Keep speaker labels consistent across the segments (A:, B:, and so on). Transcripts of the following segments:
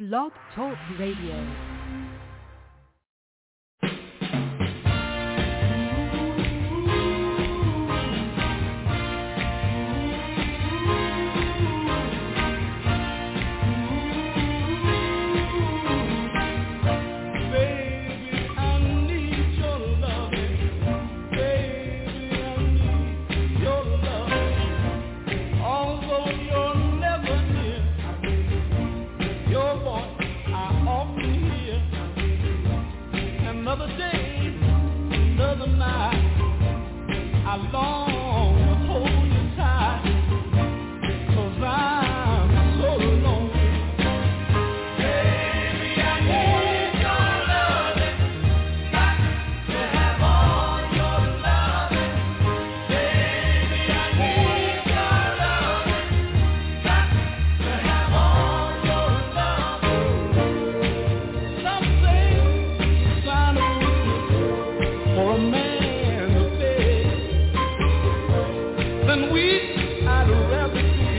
A: Blog Talk Radio.
B: Another day, another night, I long to hold you tight, 'cause I'm so lonely. Baby, I need your loving, got to have all your loving. Baby, I need your loving, got to have all your loving. Some say sign of weakness for a man to beg, then weak I'd rather be.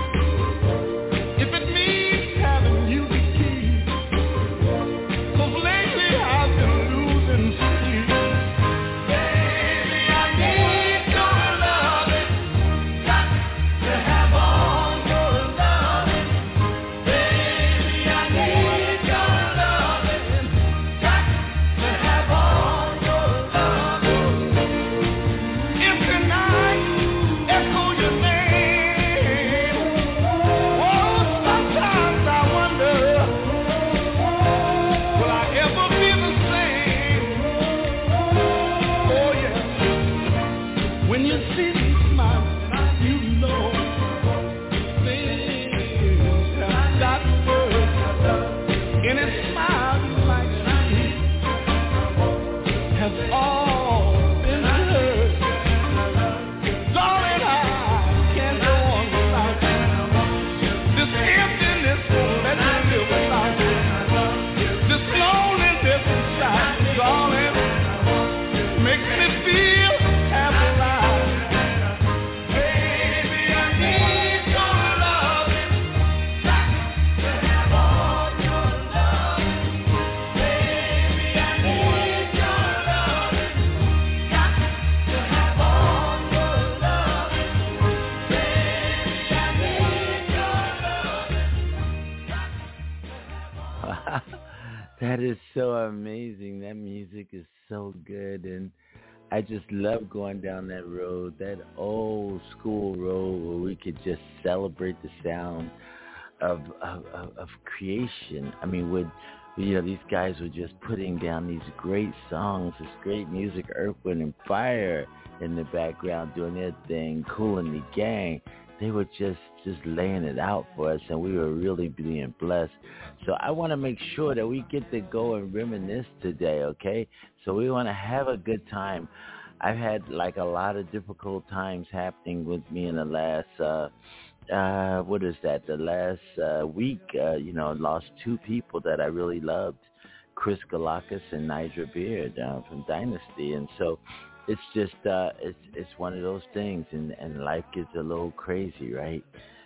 B: If it means having you the key, 'cause lately I've been losing sleep. Baby, I need your loving, got to have all your loving. Baby, I need your loving, got to have all your loving. Empty nights echo your name. Oh, sometimes I wonder, will I ever be the same? Oh yeah, when you see me smiling, you know things have got worse. Any smile you might see has all been hurt. Darling, I can't go on without you. This emptiness won't let me live without you. This loneliness inside, darling, makes me feel half alive. Baby, I need your loving, got to have all your loving. Baby, I need your loving, got to have all your loving. Baby, I need your loving.
C: That is so amazing. That music is so good, and I just love going down that road, that old school road where we could just celebrate the sound of creation. I mean, these guys were just putting down these great songs, this great music, Earth, Wind, and Fire in the background doing their thing, Kool and the Gang. They were just laying it out for us, and we were really being blessed. So I want to make sure that we get to go and reminisce today, okay? So we want to have a good time. I've had like a lot of difficult times happening with me in the last, the last week. Lost two people that I really loved, Chris Galakis and Nidra Beard from Dynasty. And so it's just, it's one of those things, and life gets a little crazy, right?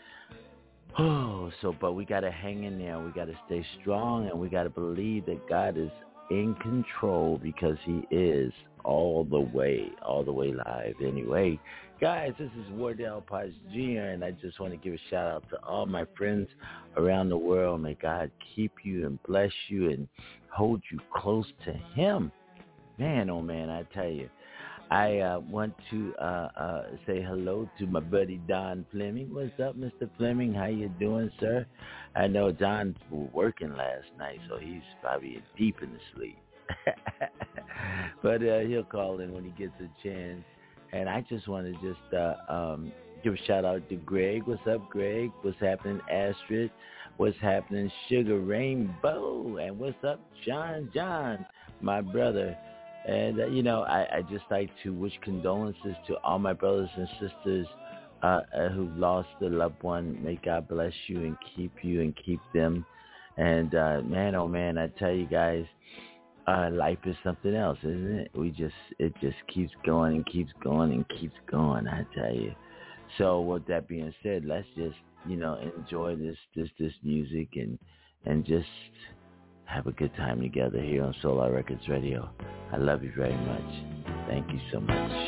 C: But we got to hang in there. We got to stay strong, and we got to believe that God is in control, because he is all the way live. Anyway, guys, this is Wardell Paz Jr., and I just want to give a shout out to all my friends around the world. May God keep you and bless you and hold you close to him. Man, oh man, I tell you. I want to say hello to my buddy Don Fleming. What's up, Mr. Fleming? How you doing, sir? I know Don was working last night, so he's probably deep in the sleep. But he'll call in when he gets a chance. And I just want to give a shout out to Greg. What's up, Greg? What's happening, Astrid? What's happening, Sugar Rainbow? And what's up, John, my brother? And, I just like to wish condolences to all my brothers and sisters who've lost a loved one. May God bless you and keep them. And, man, oh, man, I tell you guys, life is something else, isn't it? It just keeps going and keeps going and keeps going, I tell you. So with that being said, let's just, enjoy this music and and just have a good time together here on Solar Records Radio. I love you very much. Thank you so much.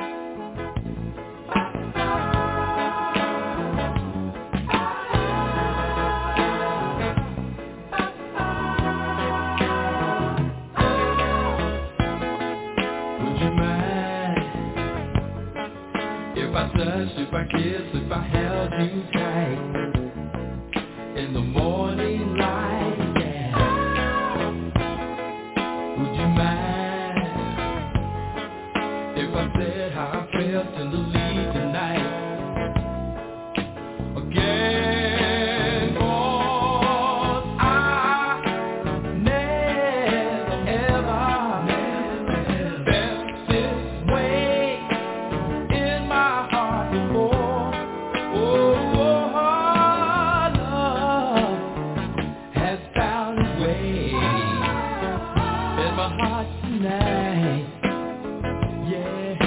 B: If I kissed, if I held you tight in the morning light, yeah. Would you mind if I said how I felt tenderly tonight? Again, 'cause I never ever felt this way in my heart before. Oh, love has found its way in my heart tonight. Yeah,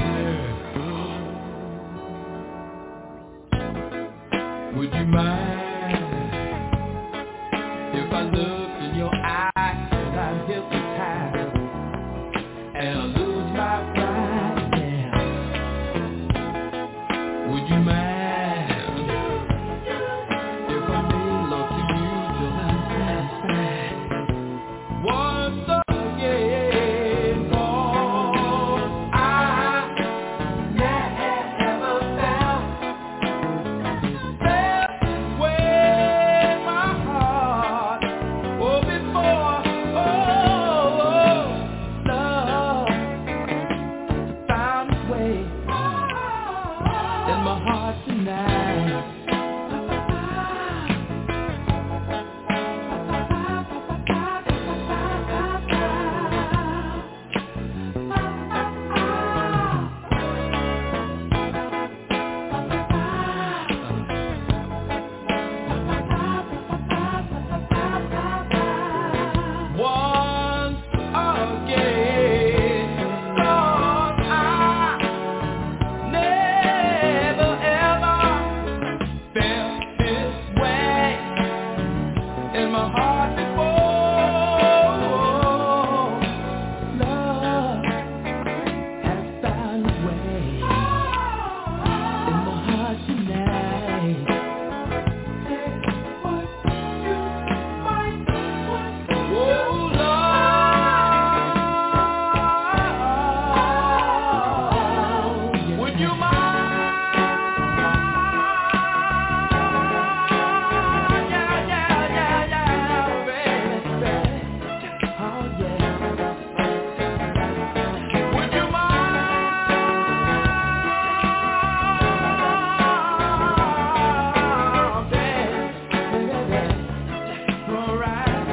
B: yeah. Would you mind if I looked in your eyes and I hypnotized and I lose my pride? Yeah. Would you mind if I made love to you till I'm satisfied? Once again, 'cause I never felt this way in my heart. Oh, before, love found its way in my heart tonight. Once again, 'cause I never ever felt this way in my heart before. Love has found its way in my heart tonight. Oh, love, would you mind? Yeah, baby. Oh, yeah. Would you mind, baby? All right.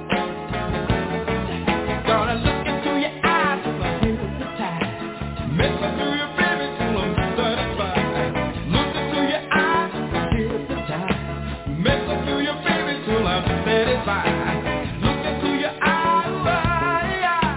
B: Gonna look into your eyes till I hypnotize. Listen to your baby till I'm satisfied. Look into your eyes till I hypnotize. Listen to your baby till I'm satisfied. Look into your eyes, yeah.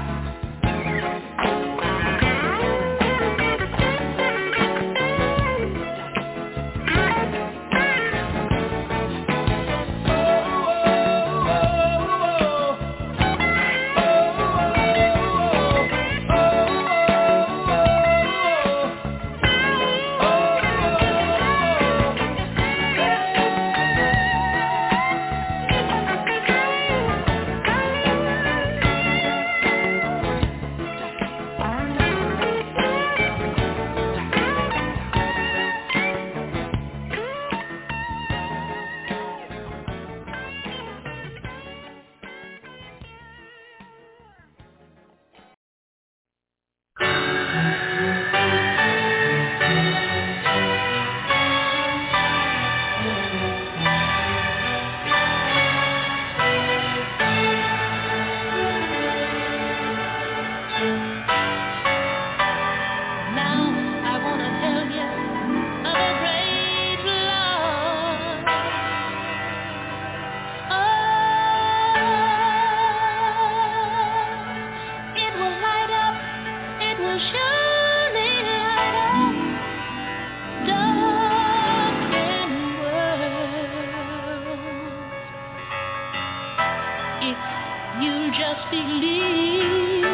B: just believe.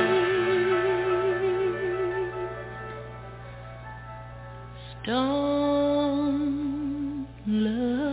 B: Stone love.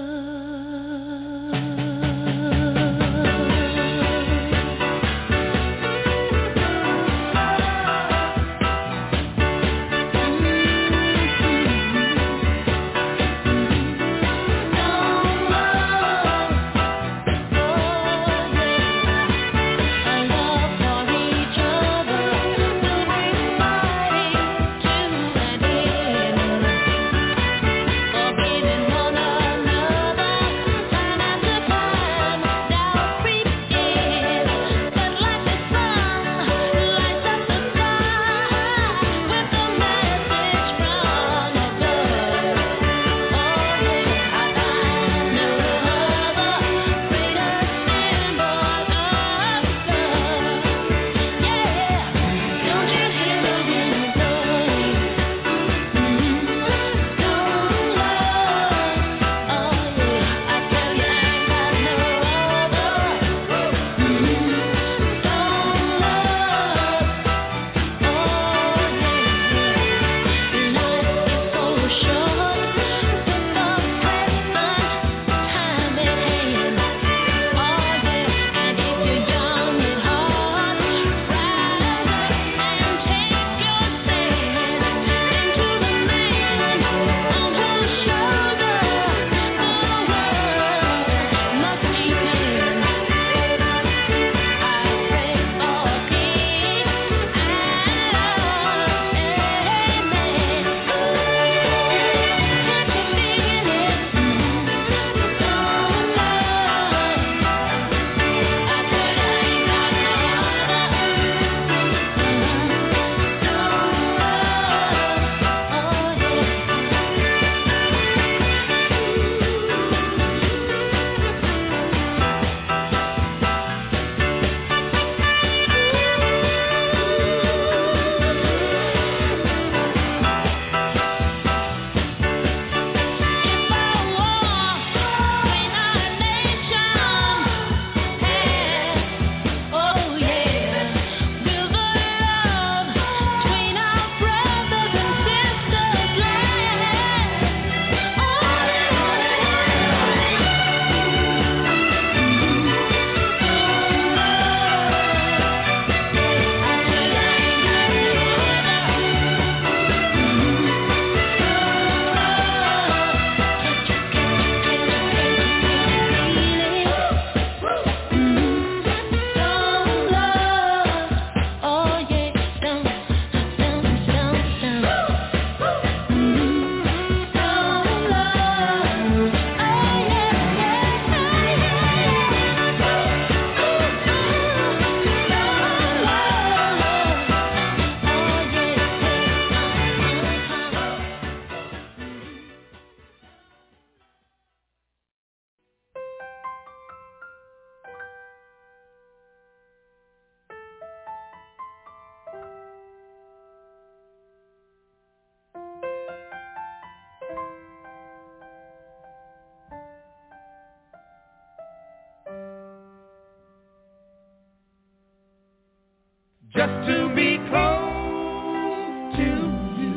D: Just to be close to you,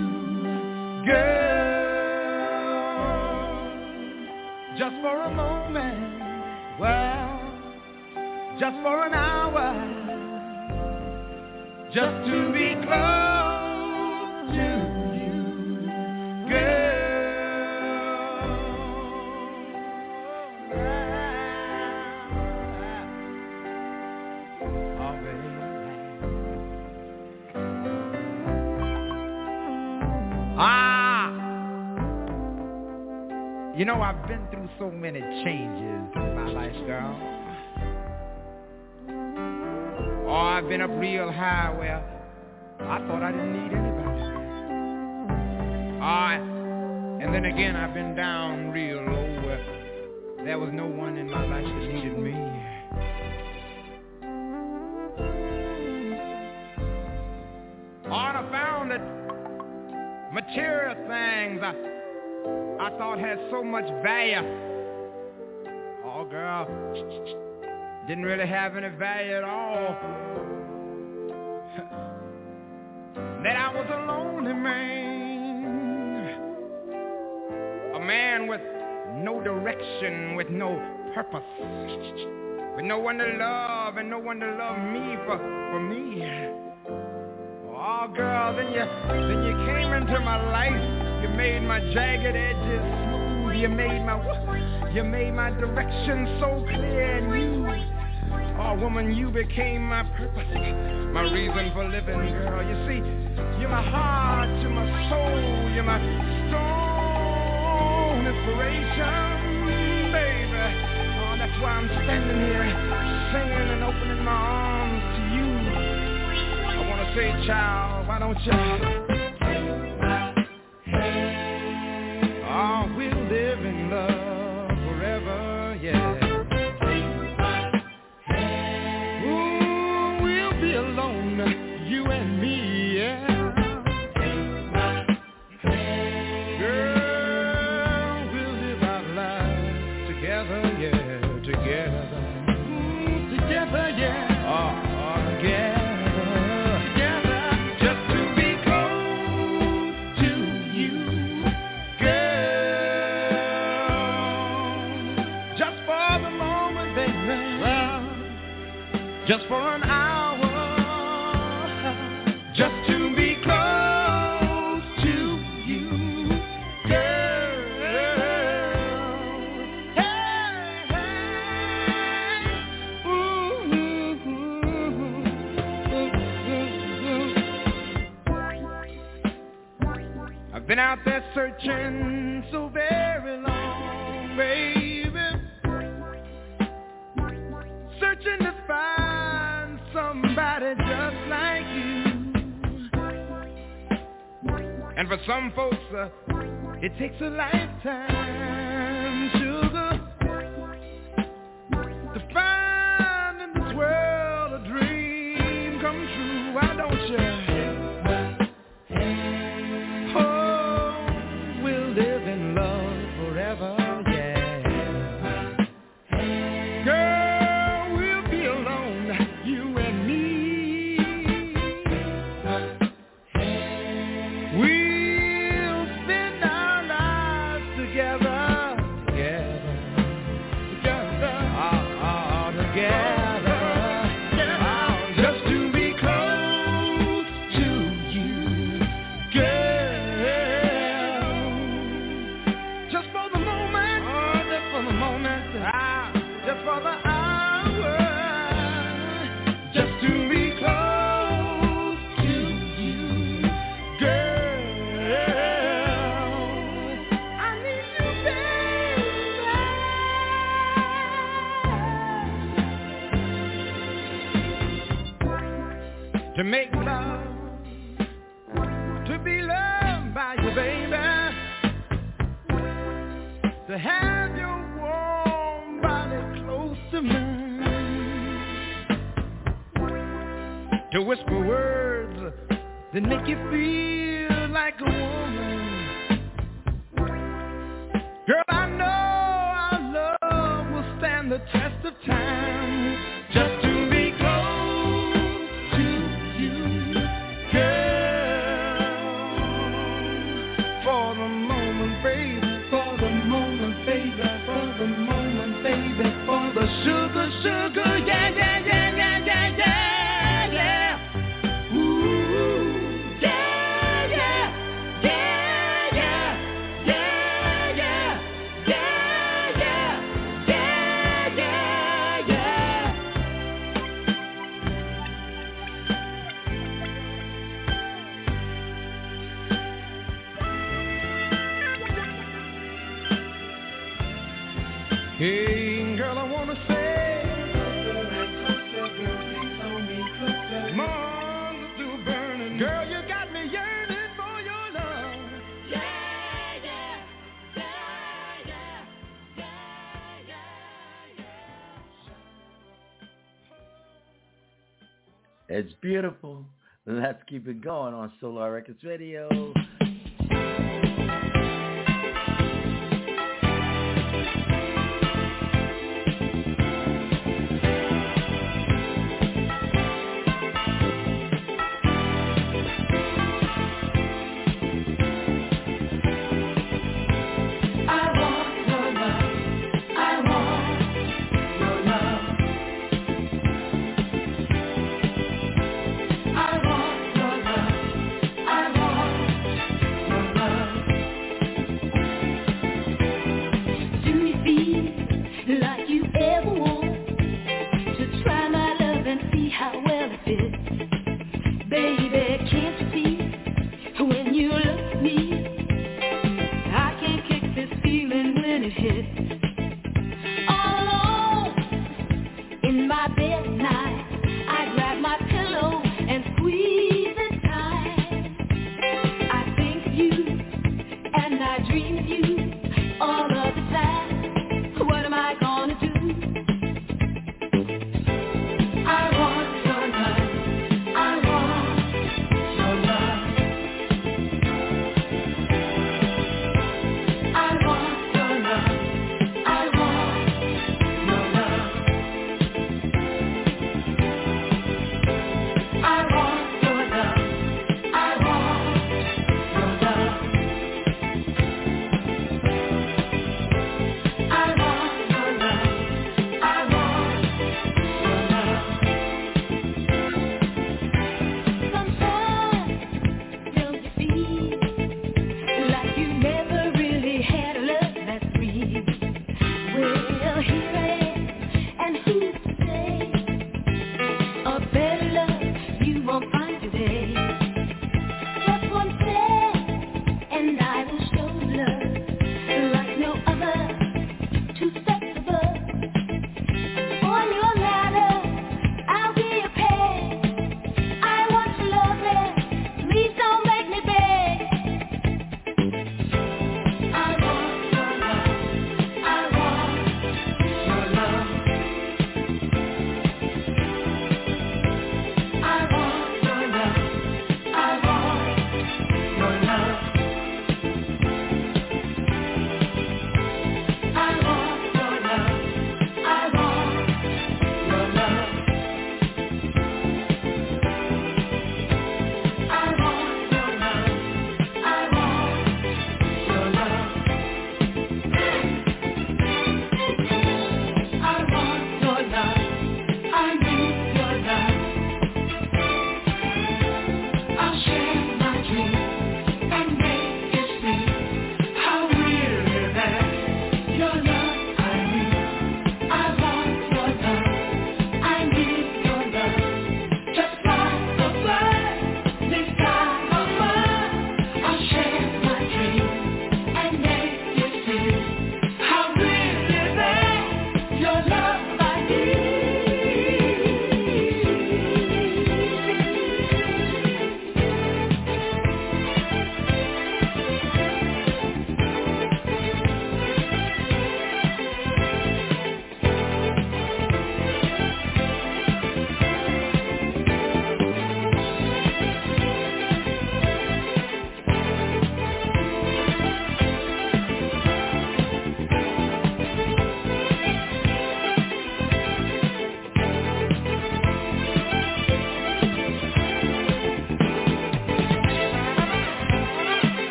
D: girl. Just for a moment, well, just for an hour. Just to be close to you, girl.
E: You know, I've been through so many changes in my life, girl. Oh, I've been up real high where I thought I didn't need anybody. And then again, I've been down real low where there was no one in my life that needed me. I found that material things I thought had so much value. Oh, girl, didn't really have any value at all. That I was a lonely man, a man with no direction, with no purpose, with no one to love and no one to love me for me. Oh, girl, then you came into my life. You made my jagged edges smooth. You made my direction so clear and you. Oh, woman, you became my purpose, my reason for living, girl. You see, you're my heart, you're my soul, you're my strong inspiration, baby. Oh, that's why I'm standing here singing and opening my arms to you. I want to say, child, why don't you take my hand? Oh, we'll live in love forever, yeah. Alone, you and me, yeah. Girl, we'll live our lives together, yeah, together. Together, yeah. Together. Just to be close to you, girl. Just for the moment, baby. Well, just for an hour. Just to be close to you, girl. Hey, hey. Ooh. I've been out there searching so very long, baby, searching to find somebody just like you. And for some folks, it takes a lifetime, sugar, to find in this world a dream come true. Why don't you? Oh, we'll live in love forever, yeah. Girl, we'll be alone, you and me. To make love, to be loved by you, baby, to have your warm body close to mine, to whisper words that make you feel like a woman. Girl, I know our love will stand the test of time. Just to be sugar, sugar, yeah, yeah, yeah, yeah, yeah, yeah, yeah. Ooh, yeah, yeah, yeah, yeah, yeah, yeah, yeah, yeah, yeah, yeah. Hey, girl, I wanna say, Mom, still burning. Girl, you got me yearning for your love. Yeah, yeah, yeah, yeah, yeah, yeah.
C: It's beautiful. Let's keep it going on Solar Records Radio.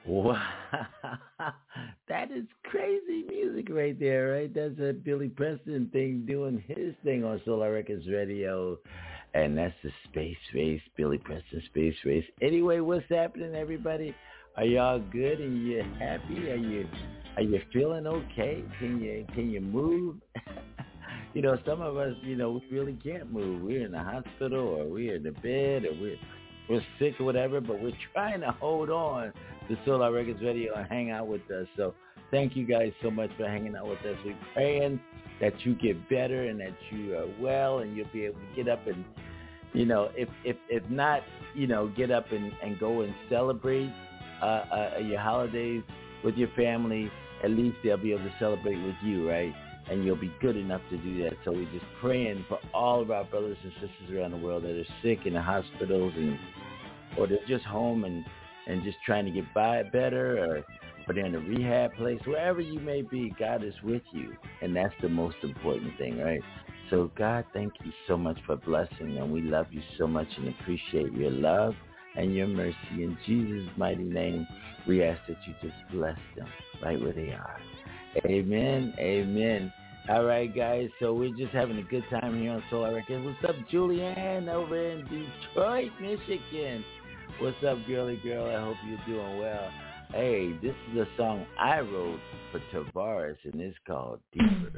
C: Wow. That is crazy music right there, right? That's a Billy Preston thing doing his thing on Solar Records Radio. And that's the Space Race, Billy Preston Space Race. Anyway, what's happening, everybody? Are y'all good? And you happy? Are you feeling okay? Can you move? You know, some of us, you know, we really can't move. We're in the hospital, or we're in the bed, or we're sick or whatever, but we're trying to hold on to Solar Records Radio and hang out with us. So thank you guys so much for hanging out with us. We're praying that you get better and that you are well and you'll be able to get up and, you know, if not, you know, get up and go and celebrate your holidays with your family. At least they'll be able to celebrate with you, right? And you'll be good enough to do that. So we're just praying for all of our brothers and sisters around the world that are sick in the hospitals or they're just home and just trying to get by better, or they're in a rehab place. Wherever you may be, God is with you. And that's the most important thing, right? So God, thank you so much for blessing, and we love you so much and appreciate your love and your mercy. In Jesus' mighty name, we ask that you just bless them right where they are. Amen. Amen. All right, guys. So we're just having a good time here on Solar Records. What's up, Julianne, over in Detroit, Michigan? What's up, girly girl? I hope you're doing well. Hey, this is a song I wrote for Tavares, and it's called Deeper.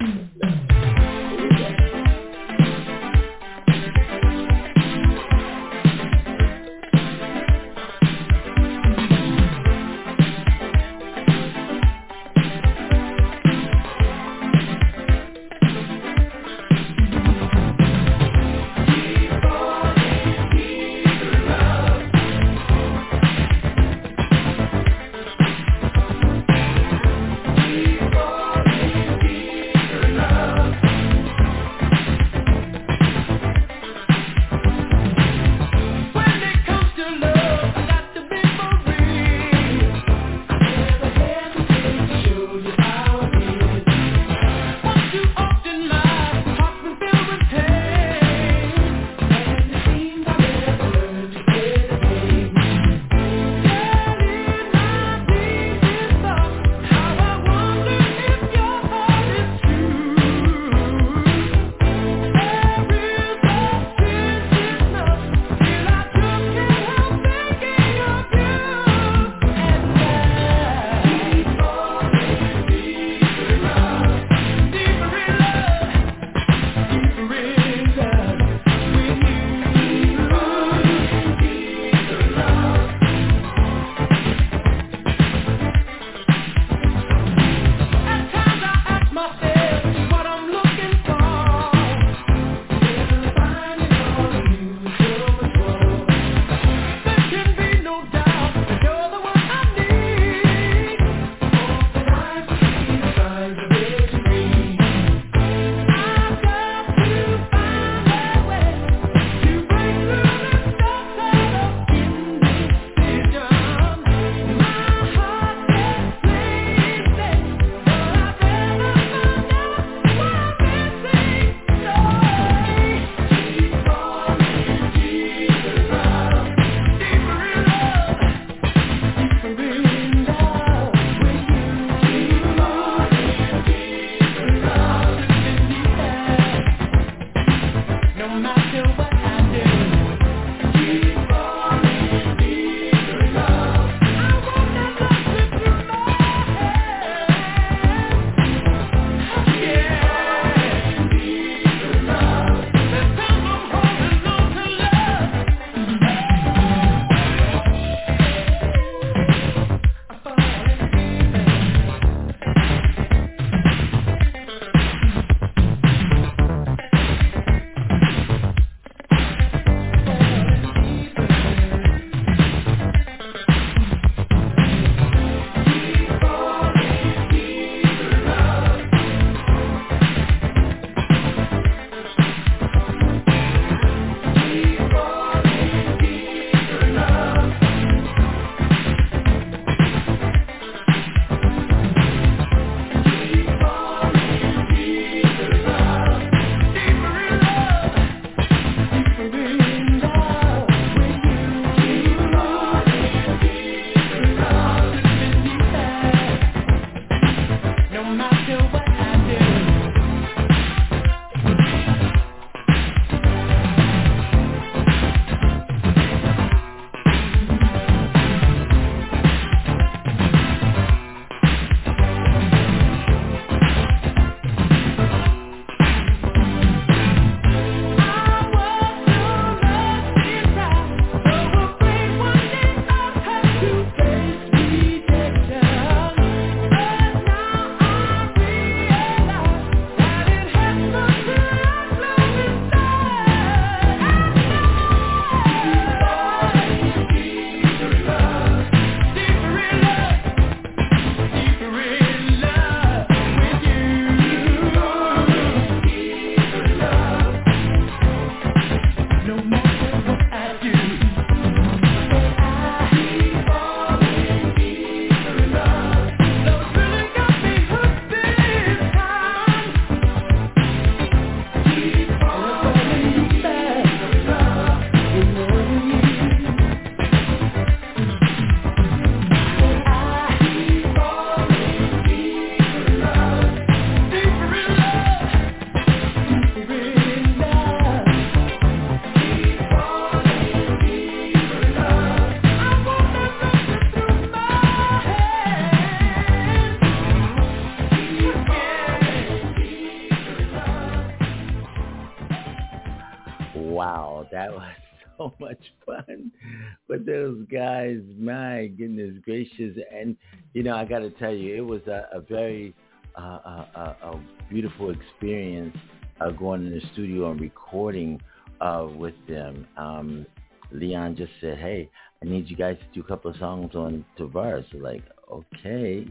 C: that was so much fun with those guys. My goodness gracious. And, I got to tell you, it was a very a beautiful experience going in the studio and recording with them. Leon just said, hey, I need you guys to do a couple of songs on Tavares. Like, okay.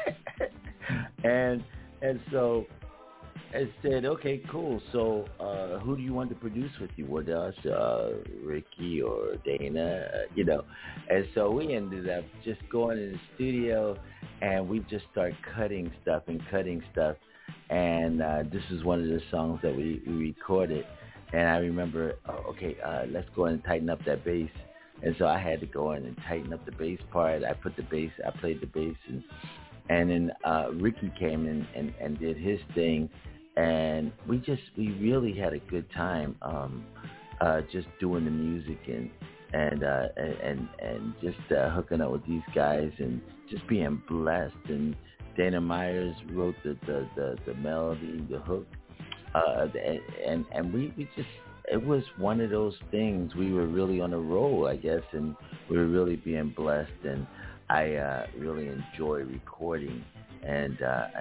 C: and so I said, okay, cool. So who do you want to produce with you? What else? Ricky or Dana, And so we ended up just going in the studio, and we just started cutting stuff. And this is one of the songs that we recorded. And I remember, let's go in and tighten up that bass. And so I had to go in and tighten up the bass part. I played the bass, and then Ricky came in and did his thing. And we really had a good time, just doing the music and just hooking up with these guys and just being blessed. And Dana Myers wrote the melody, the hook, and we just, it was one of those things. We were really on a roll, I guess, and we were really being blessed. And I really enjoy recording and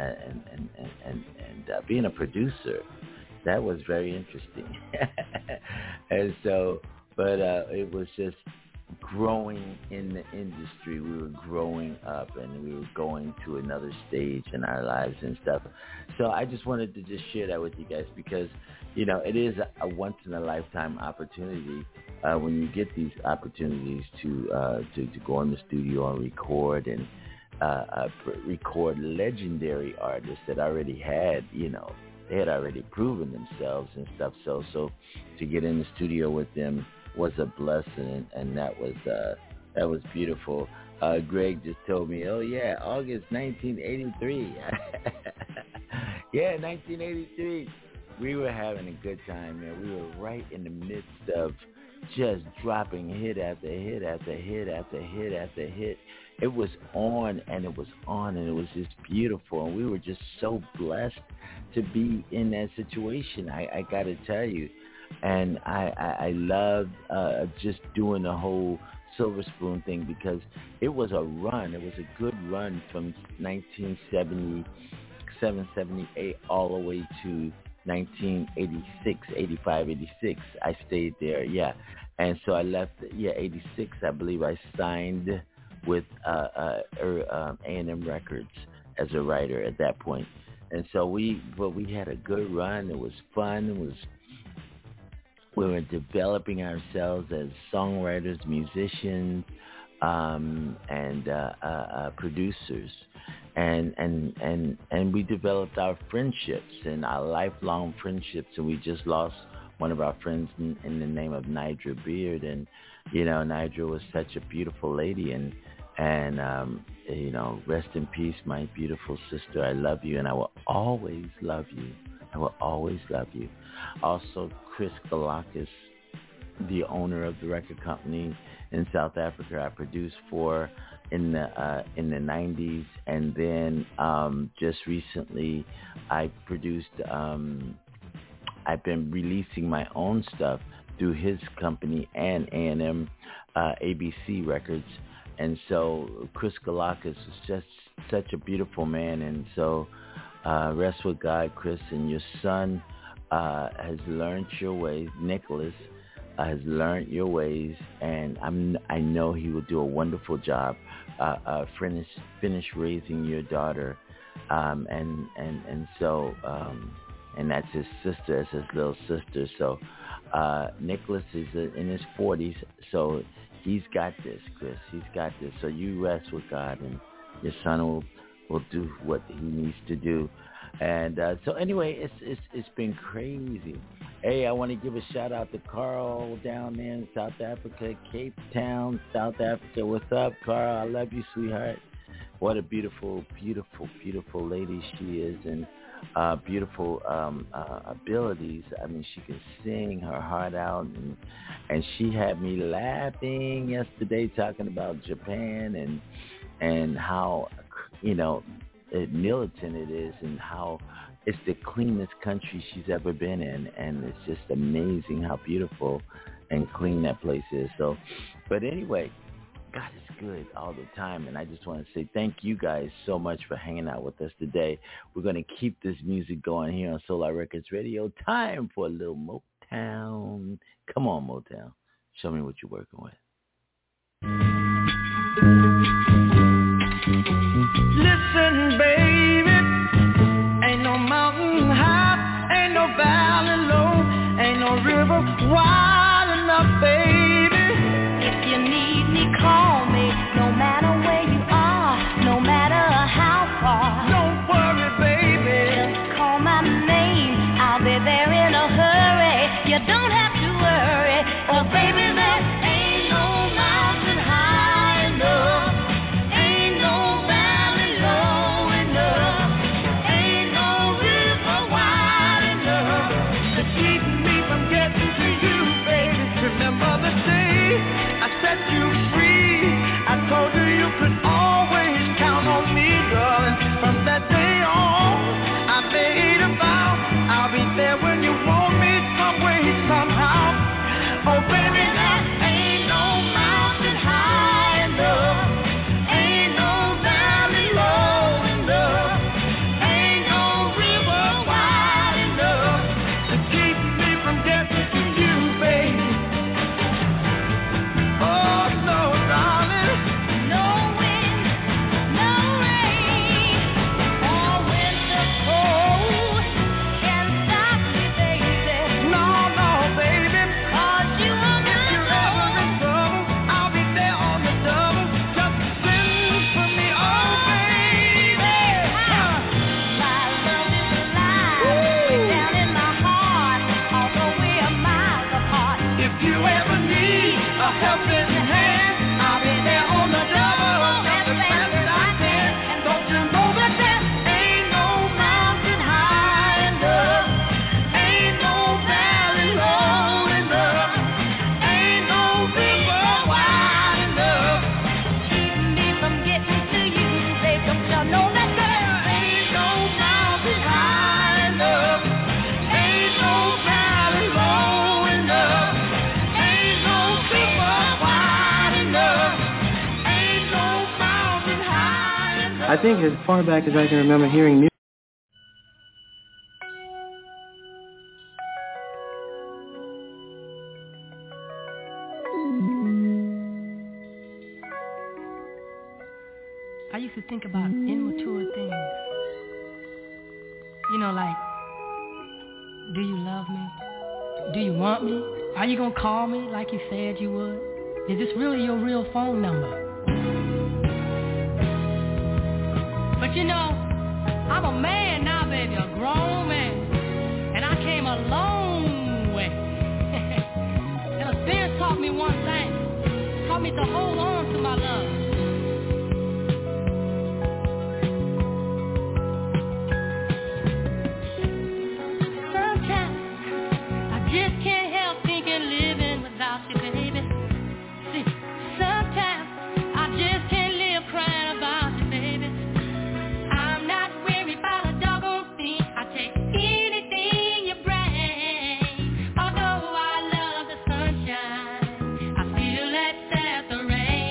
C: being a producer. That was very interesting. And so, but it was just growing in the industry. We were growing up, and we were going to another stage in our lives and stuff. So I just wanted to just share that with you guys because, it is a once-in-a-lifetime opportunity when you get these opportunities to go in the studio and record and record legendary artists that already had, they had already proven themselves and stuff. So to get in the studio with them was a blessing, and that was beautiful. Greg just told me, oh yeah, August 1983. Yeah, 1983. We were having a good time, man. We were right in the midst of just dropping hit after hit after hit after hit after hit. It was on and it was on, and it was just beautiful. And we were just so blessed to be in that situation. I got to tell you. And I loved just doing the whole Silver Spoon thing because it was a run. It was a good run from 1977, 78 all the way to 1986, 85, 86. I stayed there, yeah. And so I left, 86, I believe I signed with A&M Records as a writer at that point. And so we had a good run. It was fun. We were developing ourselves as songwriters, musicians, and producers, and we developed our friendships and our lifelong friendships. And we just lost one of our friends in the name of Nidra Beard, and Nidra was such a beautiful lady, and rest in peace, my beautiful sister. I love you, and I will always love you. I will always love you. Also, Chris Galakis, the owner of the record company in South Africa, I produced for in the 90s, and then just recently I produced. I've been releasing my own stuff through his company and A&M ABC Records, and so Chris Galakis was just such a beautiful man, and so rest with God, Chris, and your son has learned your ways. Nicholas has learned your ways, and I know he will do a wonderful job. Finish raising your daughter, and so that's his sister, that's his little sister. So Nicholas is in his 40s, so he's got this, Chris. He's got this. So you rest with God, and your son will do what he needs to do. And so anyway, it's been crazy. Hey, I want to give a shout out to Carl down there in South Africa, Cape Town, South Africa. What's up, Carl? I love you, sweetheart. What a beautiful, beautiful, beautiful lady she is, and beautiful abilities. I mean, she can sing her heart out, and she had me laughing yesterday talking about Japan and how militant it is, and how it's the cleanest country she's ever been in, and it's just amazing how beautiful and clean that place is. So, but anyway, God is good all the time, and I just want to say thank you guys so much for hanging out with us today. We're going to keep this music going here on Solar Records Radio. Time for a little Motown. Come on, Motown. Show me what you're working with.
D: Listen, baby, ain't no mountain high, ain't no valley low, ain't no river wide enough, baby.
B: If you need me, call me, no matter where you are, no matter how far.
D: Don't worry, baby,
B: Just call my name, I'll be there in a hurry. You don't have to worry, oh baby, there ain't no mountain high enough, ain't no valley low enough, ain't no river wide enough
D: to keep me from getting to you, baby. Remember the day I set you free, I told you you could always count on me, darling. From that day on, I made a vow, I'll be there when you want me, some way, somehow. Oh baby, there ain't no mountain high enough, ain't no valley low enough, ain't no river wide enough to keep me from getting to you, baby. Oh no, darling.
B: No wind, no rain, or winter cold can stop me, baby.
D: No, no, baby.
B: 'Cause you are
D: If
B: my
D: you're ever in trouble, I'll be there on the double. Just send for me, oh baby.
B: My love is alive, way down in my heart, although we are miles apart.
D: If you ever need a helping hand, I'll be there on the double. Just as fast as I can. And don't you know that there ain't no mountain high enough, ain't no valley low enough, ain't no river wide enough.
B: Keep me from getting to you, babe. Don't you know that there
D: Ain't no mountain high enough, ain't no valley low enough, ain't no river wide enough, ain't no mountain high enough.
F: I think as far back as I can remember hearing music.
G: I used to think about immature things. You know, like, do you love me? Do you want me? Are you gonna call me like you said you would? Is this really your real phone number? But you know, I'm a man now, baby, a grown man. And I came a long way. And experience taught me one thing. Taught me to hold on to my love. Sometimes I just can't help thinking living without you, baby. See, sometimes I just can't live crying about you, baby. I'm not worried about a doggone thing. I take anything you bring. Although I love the sunshine, I still accept the rain.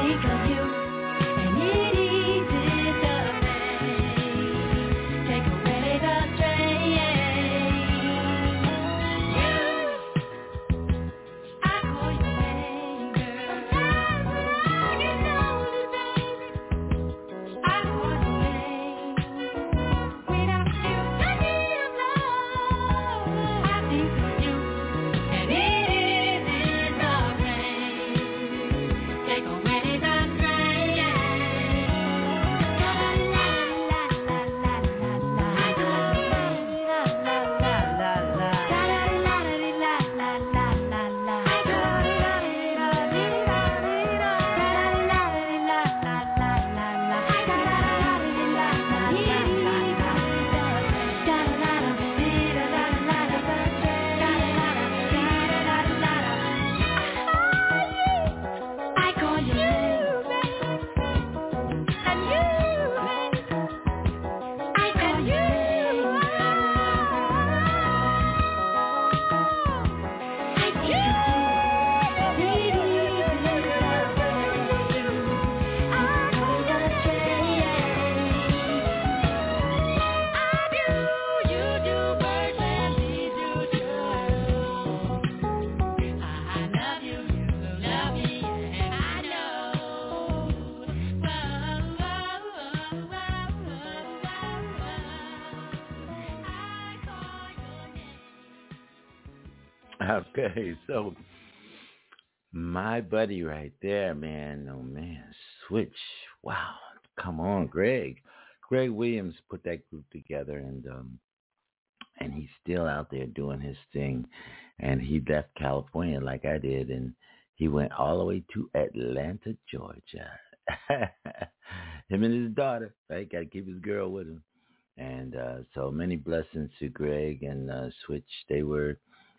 C: Okay, so my buddy right there, man, oh man, Switch. Wow, come on, Greg. Greg Williams put that group together, and he's still out there doing his thing. And he left California like I did, and he went all the way to Atlanta, Georgia. Him and his daughter, right? Got to keep his girl with him. And so many blessings to Greg and Switch. They were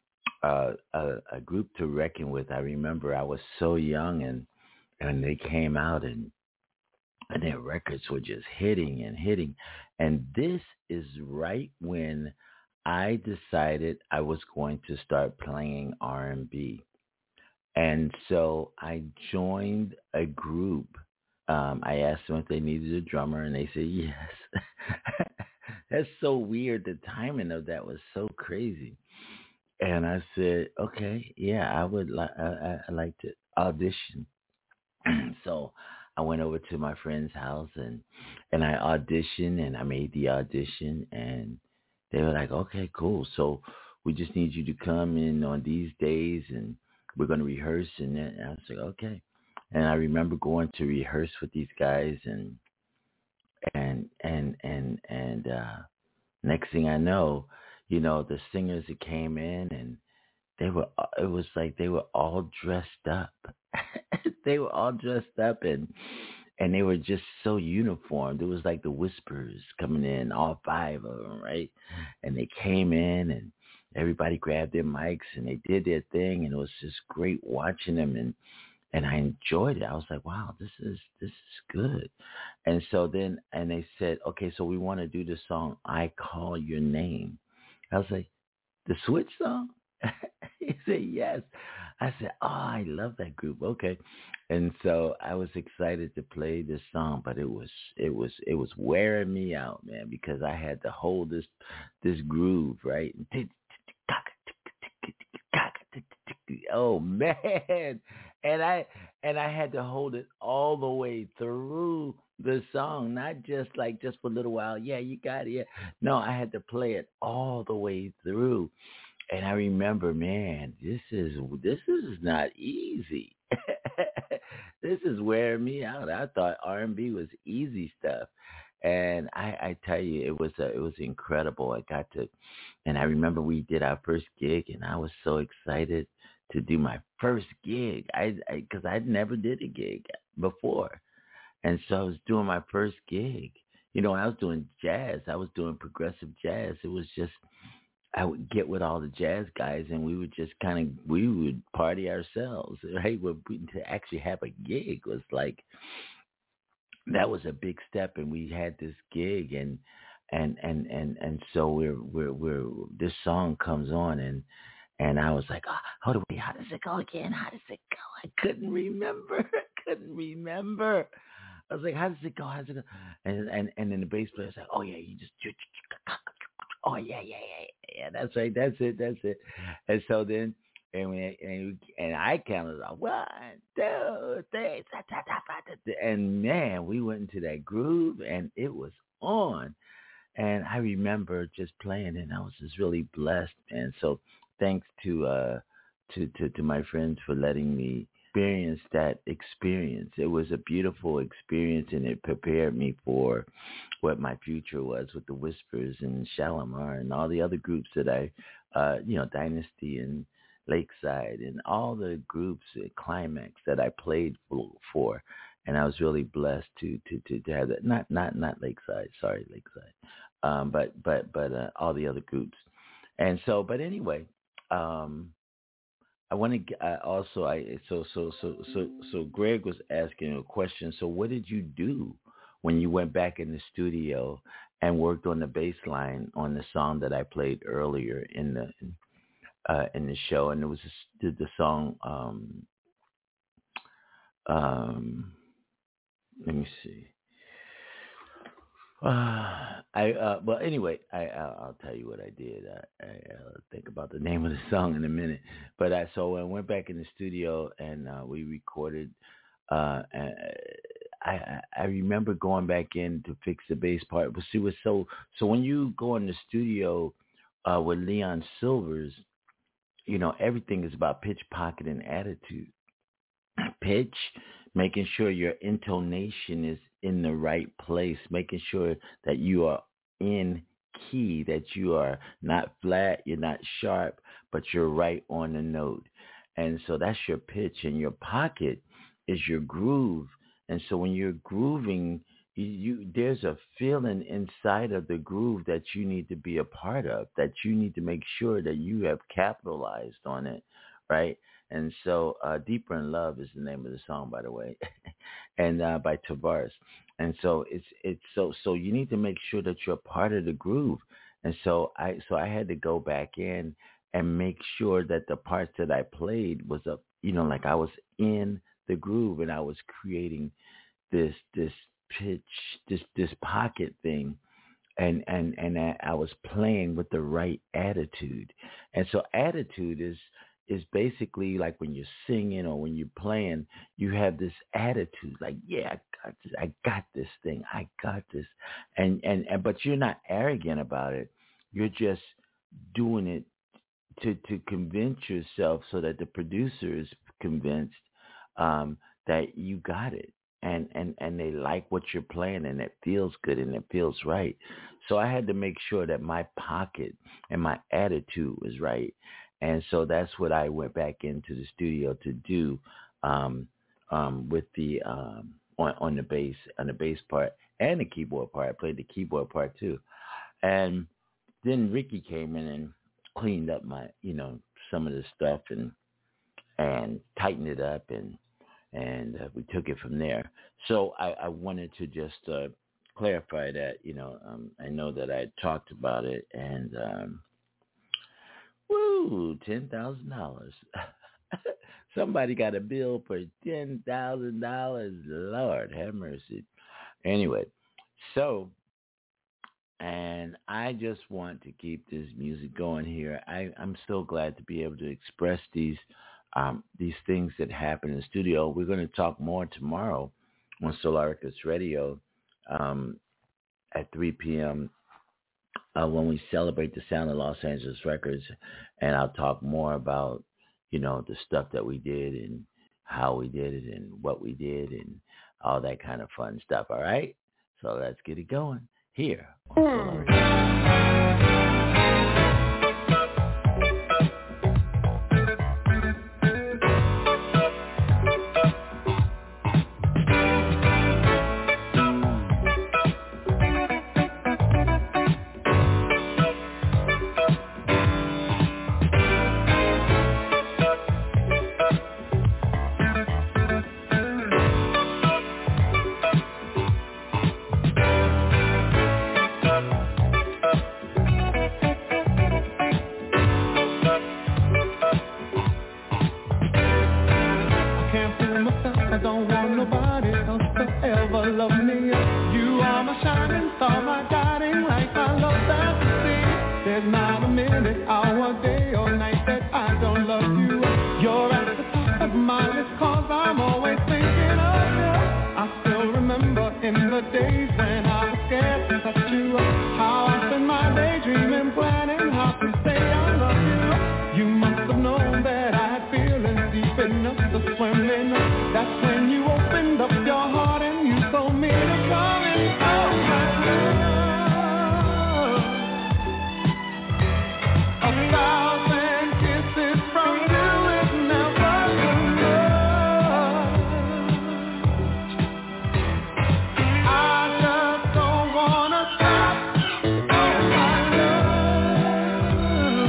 C: a group to reckon with. I remember I was so young, and they came out, and their records were just hitting and hitting. And this is right when I decided I was going to start playing R&B. And so I joined a group. I asked them if they needed a drummer, and they said yes. That's so weird. The timing of that was so crazy. And I said, okay, yeah, I would I like to audition. So I went over to my friend's house, and I auditioned, and I made the audition, and they were like, okay, cool. So we just need you to come in on these days, and we're going to rehearse. And I was like, okay. And I remember going to rehearse with these guys, and next thing I know, you know, the singers that came in, and it was like they were all dressed up. They were all dressed up, and they were just so uniformed. It was like the Whispers coming in, all five of them, right? And they came in, and everybody grabbed their mics, and they did their thing, and it was just great watching them, and I enjoyed it. I was like, wow, this is good. And so then, and they said, okay, so we want to do the song, I Call Your Name. I was like, the Switch song? He said, yes. I said, oh, I love that group. Okay. And so I was excited to play this song, but it was wearing me out, man, because I had to hold this groove, right? Oh man. And I had to hold it all the way through the song, not just for a little while. Yeah, you got it. Yeah. No, I had to play it all the way through. And I remember, man, this is not easy. This is wearing me out. I thought R&B was easy stuff. And I tell you, it was incredible. And I remember we did our first gig, and I was so excited to do my first gig. Because I'd never did a gig before. And so I was doing my first gig. You know, I was doing jazz. I was doing progressive jazz. It was just, I would get with all the jazz guys, and we would just we would party ourselves, right? To actually have a gig was like, that was a big step. And we had this gig, and so we're this song comes on, and I was like, oh, hold on, wait, how does it go again? How does it go? I couldn't remember. couldn't remember. I was like, how does it go? How does it go? And then the bass player's like, oh yeah, you just, oh yeah, that's right, that's it. And so then, and I counted off 1, 2, 3, and man, we went into that groove, and it was on. And I remember just playing it, and I was just really blessed. And so, thanks to my friends for letting me experience that experience. It was a beautiful experience, and it prepared me for what my future was with the Whispers and Shalimar and all the other groups that I, Dynasty and Lakeside and all the groups at Climax that I played for. And I was really blessed to have that. Not Lakeside, sorry, Lakeside. But all the other groups. And so, but anyway, I want to so Greg was asking a question. So what did you do when you went back in the studio and worked on the bass line on the song that I played earlier in the show? And it was the song. Let me see. Well, anyway, I'll tell you what I did. I'll think about the name of the song in a minute. But I went back in the studio and we recorded. And I remember going back in to fix the bass part. But see, so when you go in the studio with Leon Silvers, everything is about pitch, pocket, and attitude. Pitch, making sure your intonation is in the right place, making sure that you are in key, that you are not flat, you're not sharp, but you're right on the note. And so that's your pitch, and your pocket is your groove. And so when you're grooving, there's a feeling inside of the groove that you need to be a part of, that you need to make sure that you have capitalized on it, right? And so Deeper in Love is the name of the song, by the way, and by Tavares. And so it's so you need to make sure that you're part of the groove. And so I had to go back in and make sure that the parts that I played was up, like I was in the groove, and I was creating this pitch, this pocket thing. And I was playing with the right attitude. And so attitude is basically like when you're singing or when you're playing, you have this attitude like, yeah, I got this thing. I got this. And but you're not arrogant about it. You're just doing it to convince yourself so that the producer is convinced that you got it. And they like what you're playing, and it feels good and it feels right. So I had to make sure that my pocket and my attitude was right. And so that's what I went back into the studio to do with the on the bass part and the keyboard part. I played the keyboard part too. And then Ricky came in and cleaned up my, some of the stuff and tightened it up, and we took it from there. So I wanted to just clarify that, I know that I talked about it, and $10,000. Somebody got a bill for $10,000. Lord have mercy. Anyway, so, and I just want to keep this music going here. I'm so glad to be able to express these things that happen in the studio. We're going to talk more tomorrow on Solaricus Radio at 3 p.m. When we celebrate the Sound of Los Angeles Records, and I'll talk more about, the stuff that we did and how we did it and what we did and all that kind of fun stuff, all right? So let's get it going here on Solaricus.
D: Myself I don't want nobody else to ever love me. You are my shining star, my guiding light, my love that's the sea. There's not a minute, hour, day or night that I don't love you. You're at the top of my list, cause I'm always thinking of you. I still remember in the days when I was scared to touch you, how I spent my day dreaming, planning how to say I love you. You must have known that I had feelings deep enough to swim in. That's when you opened up your heart and you told me to come in. Oh my love, 1,000 kisses from you is never enough. I just don't wanna stop. Oh my love,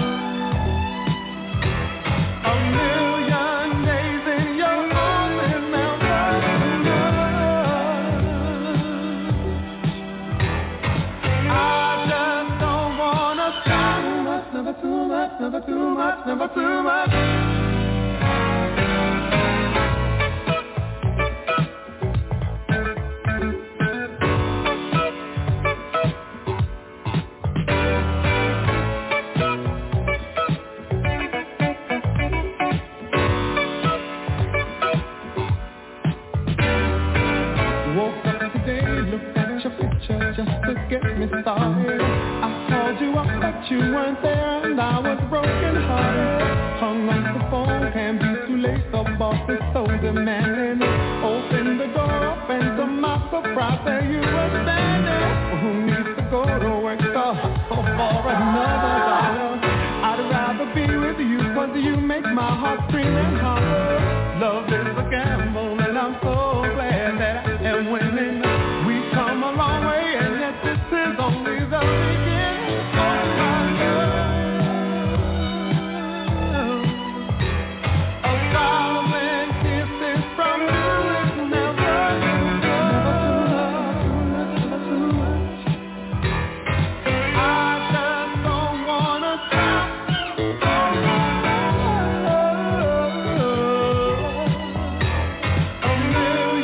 D: a million days in your arms is never enough. I just don't wanna stop. Never too much, never too much, never too much. Woke up today, looked at your picture just to get me started. I called you up, but you weren't there, and I was broken hearted. Hung up the phone, can't be too late, the boss is so demanding. Opened the door up, and to my surprise, there you were standing. Who needs to go to work so hustle for another dollar? I'd rather be with you, cause you make my heart scream and holler. Love is a gamble, and I'm so glad that I am winning. We've come a long way, and yet this is only the beginning. Oh my love, 1,000 kisses from you is never enough. Never too much. I just don't wanna stop. Oh my love, a million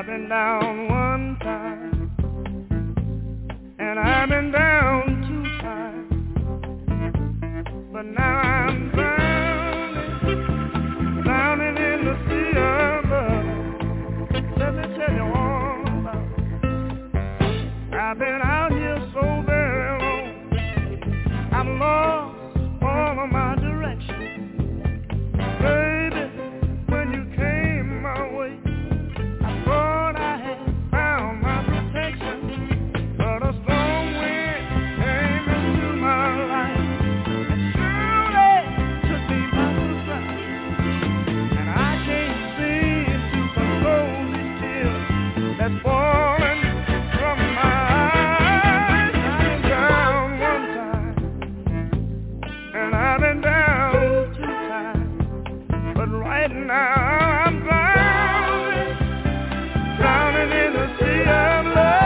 D: I've been down one time, and I've been down two times, but now I'm drowning in the sea of love. Let me tell you all about it. I've been out here so very long, I've lost all of my direction. Baby, when you came my way, I thought I had found my protection, but a strong wind came into my life and surely took me by surprise. And I can't seem to control these tears that's falling from my eyes. I've been down one time, and I've been down two times, but right now I'm drowning in the sea of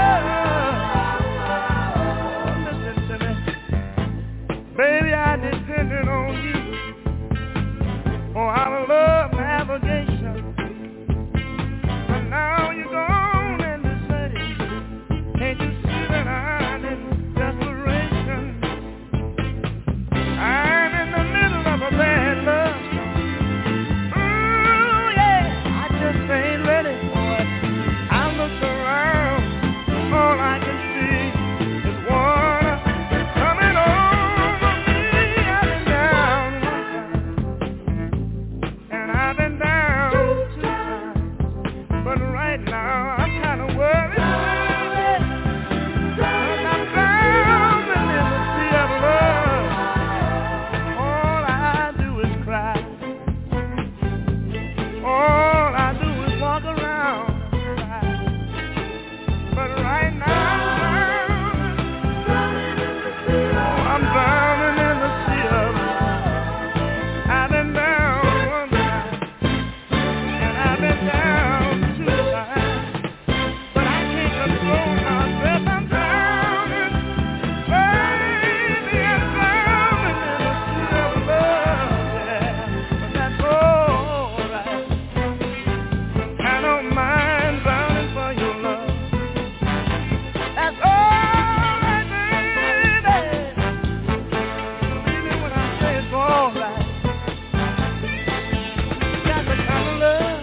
D: love. Listen to me, baby, I depended on you for our love navigation, but now you're gone and deserted. Can't you see that I'm in desperation? I'm in the middle of a bad love. Ooh, yeah, I just ain't ready for it. I look around, all I can see is water coming over me. I've been down one time, and I've been down two times, but right now I'm kind of worried. 'Cause I'm drowning in the sea of love. All I do is cry. All I do is walk around and cry. But right now I'm drowning in the sea of love. I've been down one time, and I've been down two times, but I can't control myself. I'm drowning, baby, I'm drowning in the sea of love, yeah. But that's all right. I don't mind drowning for your love. That's all right, baby. Believe me when I say it's all right. You got the kind of love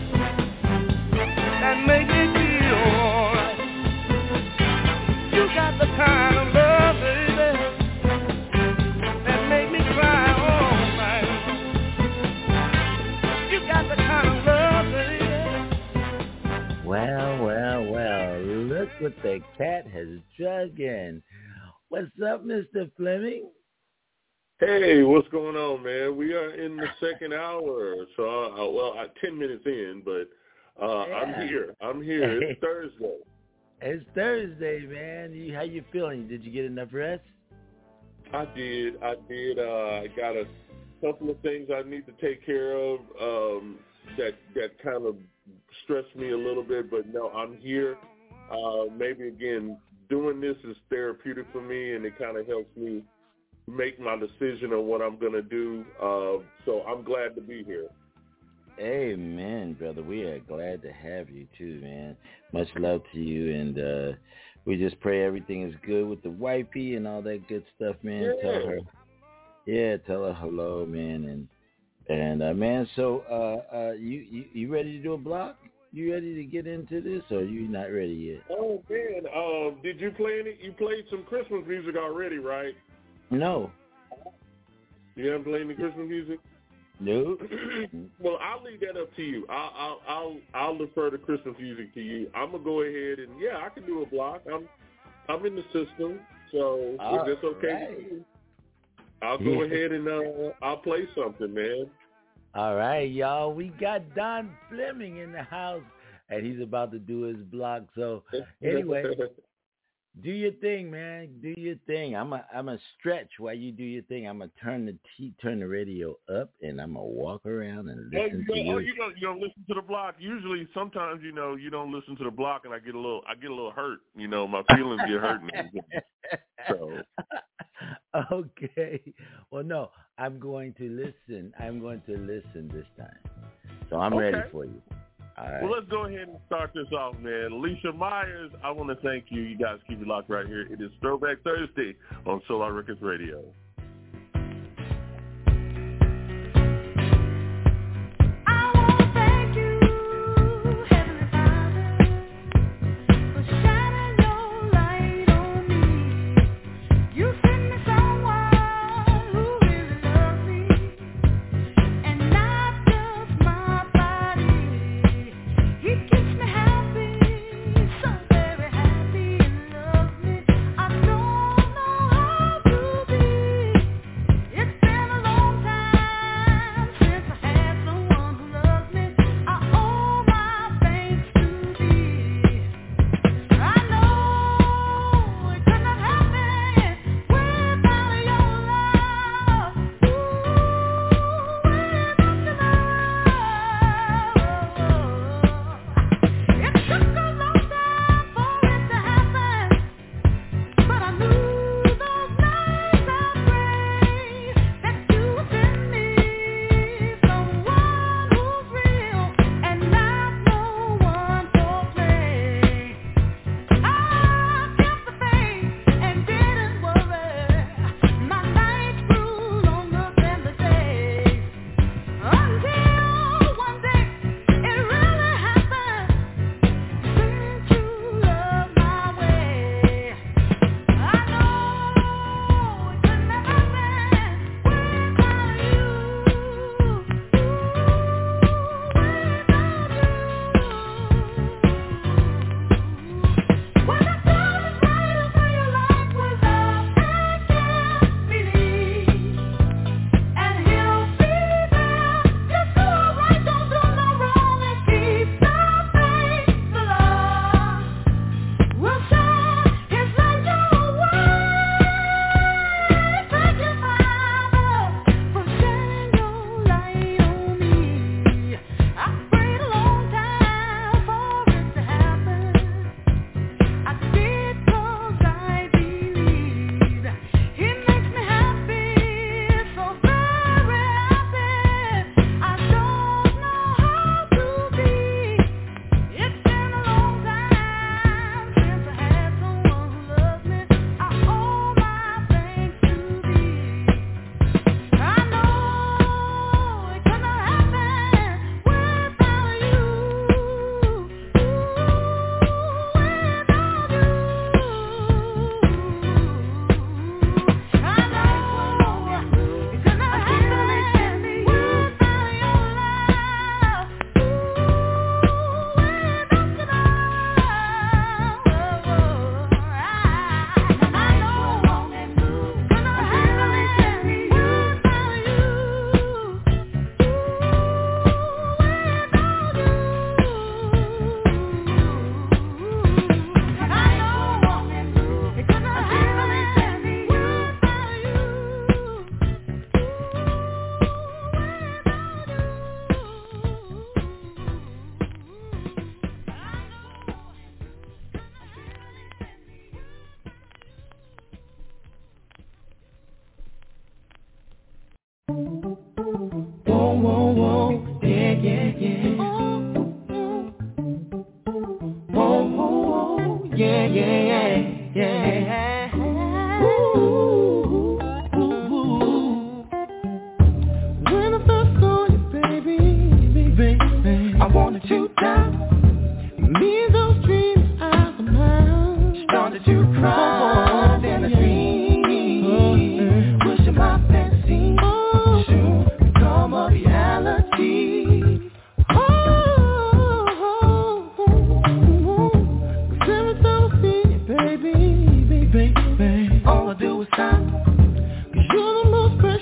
D: that make me feel all right. You got the kind of love, baby, that make me cry all night. You got the kind of love, baby.
C: Well, look what the cat has drug in. What's up, Mr. Fleming?
H: Hey, what's going on, man? We are in the second hour, so 10 minutes in, but I'm here. It's Thursday.
C: It's Thursday, man. How you feeling? Did you get enough rest?
H: I did. I got a couple of things I need to take care of that kind of stressed me a little bit, but no, I'm here. Maybe, again, doing this is therapeutic for me, and it kind of helps me make my decision on what I'm going to do. So I'm glad to be here.
C: Amen, brother. We are glad to have you, too, man. Much love to you, and we just pray everything is good with the wifey and all that good stuff, man.
H: Yeah.
C: Tell her hello, man, and man, so you ready to do a block? You ready to get into this, or are you not ready yet?
H: Oh, man, did you play any? You played some Christmas music already, right?
C: No.
H: You haven't played any Christmas music?
C: No.
H: Well, I'll leave that up to you. I'll defer the Christmas music to you. I'm gonna go ahead and I can do a block. I'm in the system, so if it's okay with you, I'll go ahead and I'll play something, man.
C: All right, y'all. We got Don Fleming in the house, and he's about to do his block. So anyway, do your thing, man. Do your thing. I'm a stretch while you do your thing. I'm gonna turn the radio up, and I'm gonna walk around and listen to you.
H: You don't listen to the block. Usually, sometimes you don't listen to the block, and I get a little hurt. My feelings get hurt. So.
C: Okay. Well, no, I'm going to listen. I'm going to listen this time. So I'm ready for you. All right.
H: Well, let's go ahead and start this off, man. Alicia Myers, I want to thank you. You guys keep it locked right here. It is Throwback Thursday on Solar Records Radio.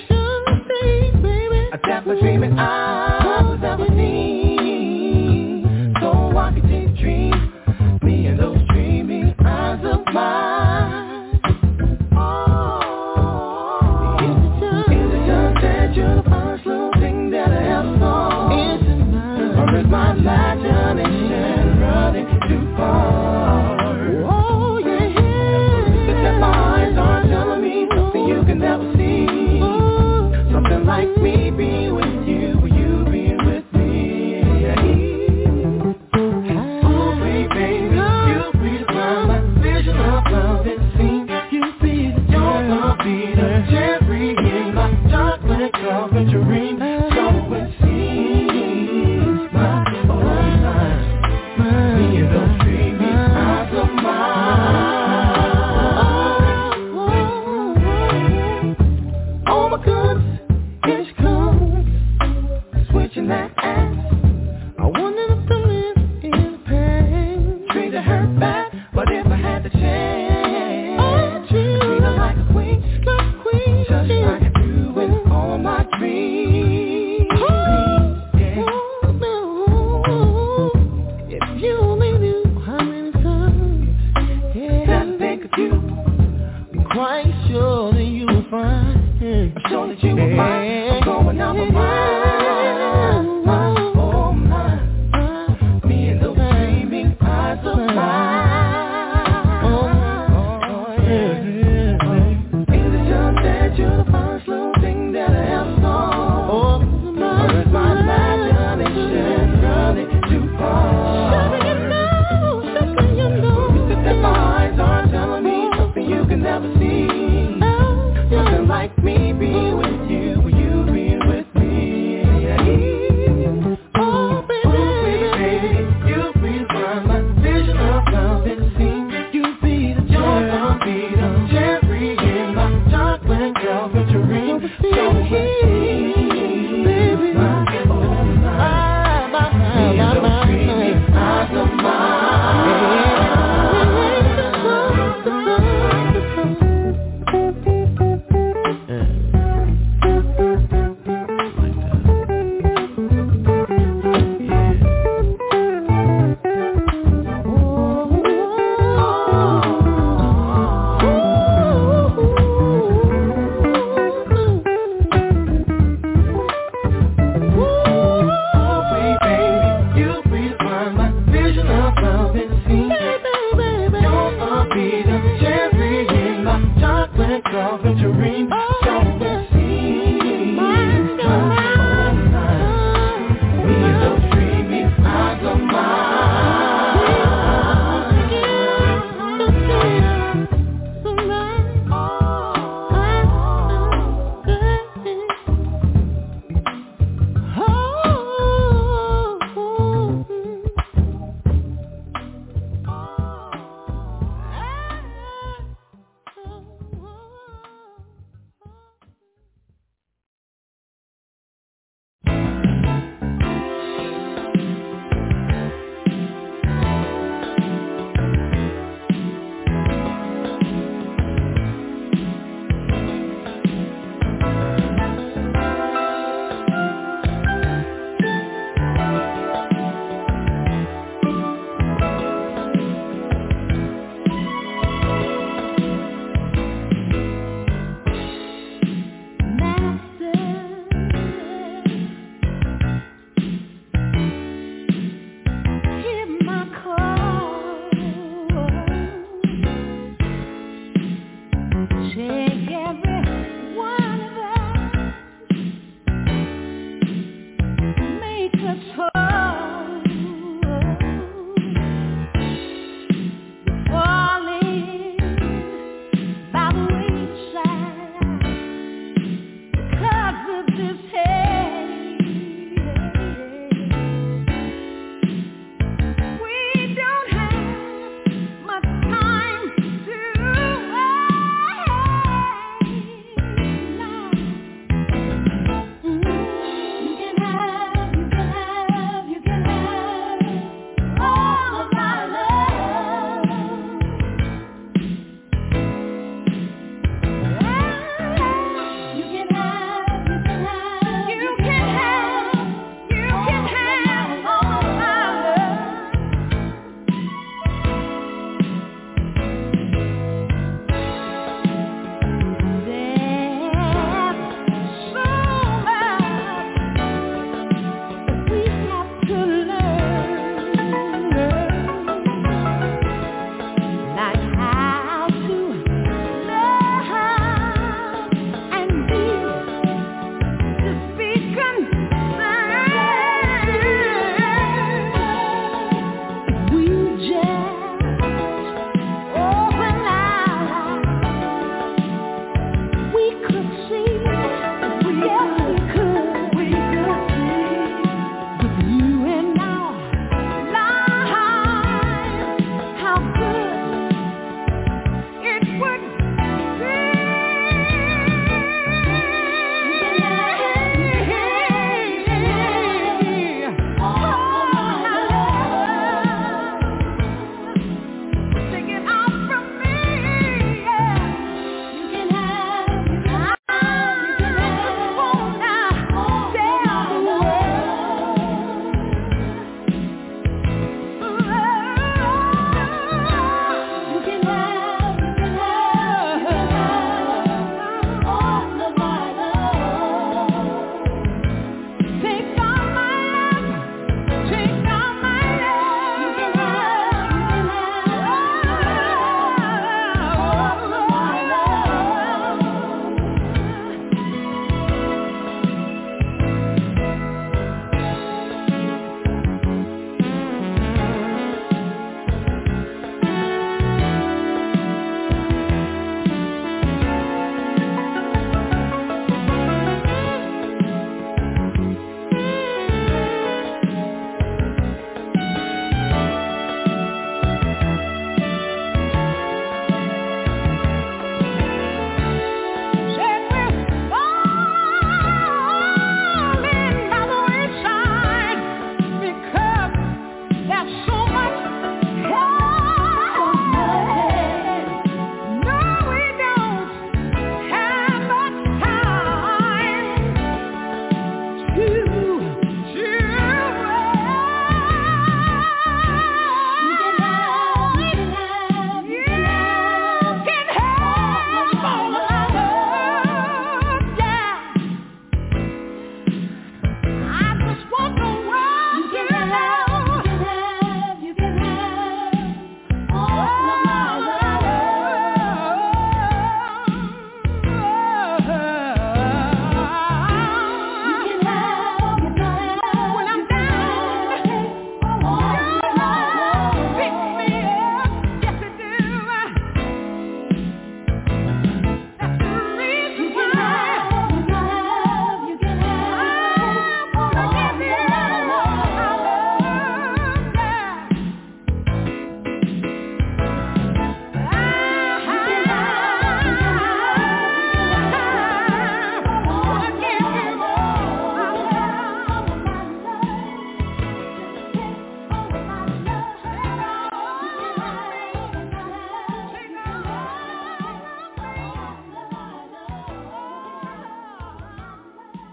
D: Dreaming I was ever seen.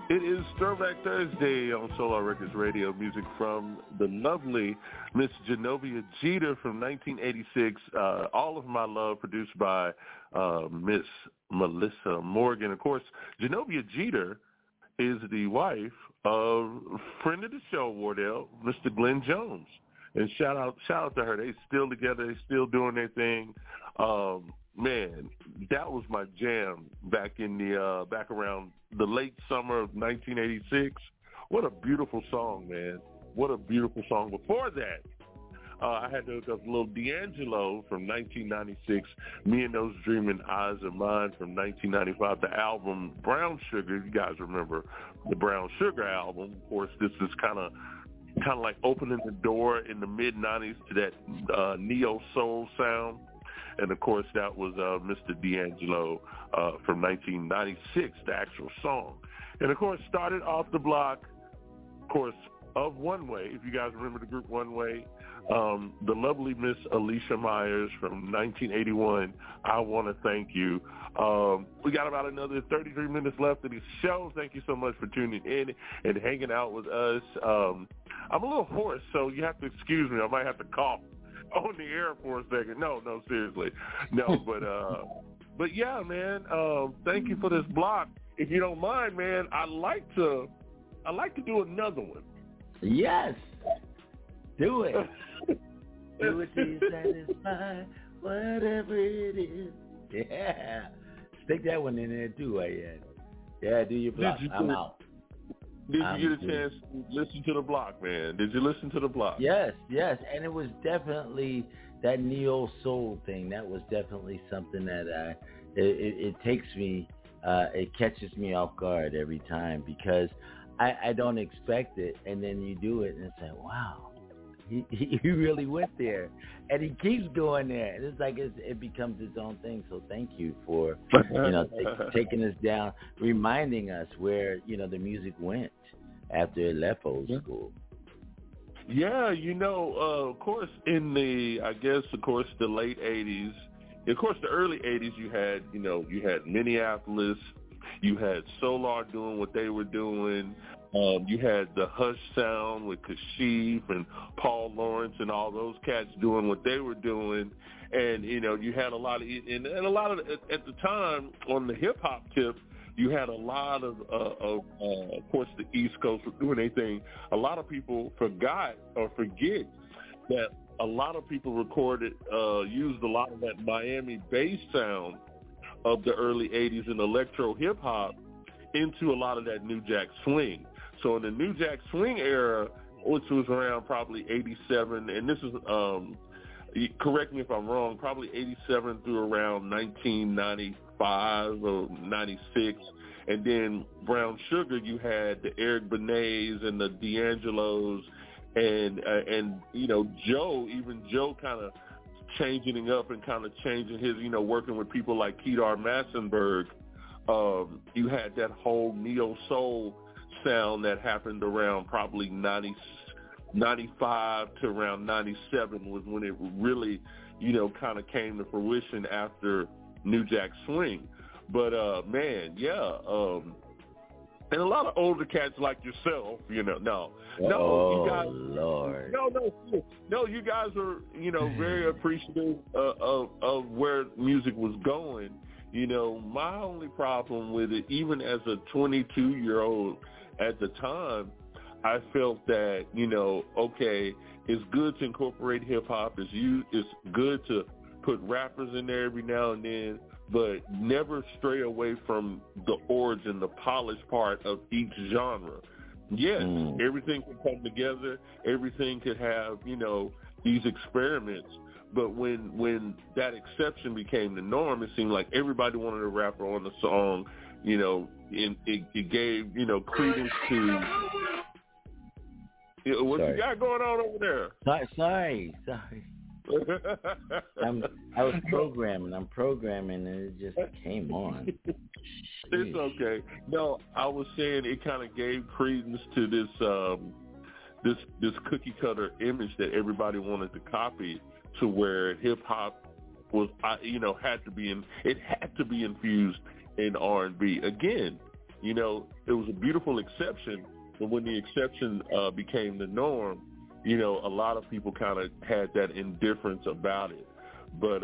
H: It is Throwback Thursday on Solar Records Radio. Music from the lovely Miss Genovia Jeter from 1986. All of My Love, produced by Miss Melissa Morgan. Of course, Genovia Jeter is the wife of friend of the show, Wardell, Mr. Glenn Jones. And shout out to her. They still together. They still doing their thing. Man, that was my jam back in the back around the late summer of 1986. What a beautiful song, man. What a beautiful song. Before that, I had to hook up a little D'Angelo from 1996, Me and Those Dreaming Eyes of Mine from 1995, the album Brown Sugar. You guys remember the Brown Sugar album. Of course, this is kind of like opening the door in the mid-90s to that neo-soul sound. And, of course, that was Mr. D'Angelo from 1996, the actual song. And, of course, started off the block, of course, of One Way. If you guys remember the group One Way, the lovely Miss Alicia Myers from 1981, I Want to Thank You. We got about another 33 minutes left of the show. Thank you so much for tuning in and hanging out with us. I'm a little hoarse, so you have to excuse me. I might have to cough on the air for a second. No, seriously. No, but yeah, man, thank you for this block. If you don't mind, man, I'd like to do another one.
C: Yes. Do it. Do it till you're satisfied, whatever it is. Yeah. Stick that one in there too, Yeah, do your block. I'm out.
H: Did you get a chance to listen to the block, man? Did you listen to the block?
C: Yes. And it was definitely that neo-soul thing. That was definitely something that it takes me, it catches me off guard every time because I don't expect it. And then you do it and it's like, wow. He really went there, and he keeps going there. And it's like it becomes its own thing. So thank you for taking us down, reminding us where the music went after it left old school.
H: Yeah, of course, in the the late '80s, of course, the early '80s, you had Minneapolis, you had Solar doing what they were doing. You had the Hush Sound with Kashif and Paul Lawrence and all those cats doing what they were doing, and you had a lot of at the time on the hip hop tip, you had a lot of course the East Coast were doing their thing. A lot of people forget that a lot of people used a lot of that Miami bass sound of the early '80s and electro hip hop into a lot of that New Jack Swing. So in the New Jack Swing era, which was around probably 87, and this is, correct me if I'm wrong, probably 87 through around 1995 or 96. And then Brown Sugar, you had the Eric Benets and the D'Angelos and Joe kind of changing it up and kind of changing his, working with people like Kedar Massenberg. You had that whole neo-soul sound that happened around probably 95 to around 97 was when it really, kind of came to fruition after New Jack Swing. But, man, yeah. And a lot of older cats like yourself, you guys,
C: Lord.
H: No, you guys are, very appreciative of where music was going. My only problem with it, even as a 22-year-old at the time, I felt that, okay, it's good to incorporate hip-hop. It's good to put rappers in there every now and then, but never stray away from the origin, the polished part of each genre. Yes, everything can come together. Everything could have, these experiments. But when that exception became the norm, it seemed like everybody wanted a rapper on the song, and it gave, credence to what you got going on over there.
C: Sorry. I was programming. I'm programming, and it just came on.
H: It's okay. No, I was saying it kind of gave credence to this cookie cutter image that everybody wanted to copy, to where hip hop was, had to be infused in R&B. Again, You know, it was a beautiful exception, but when the exception became the norm, you know, a lot of people kind of had that indifference about it. But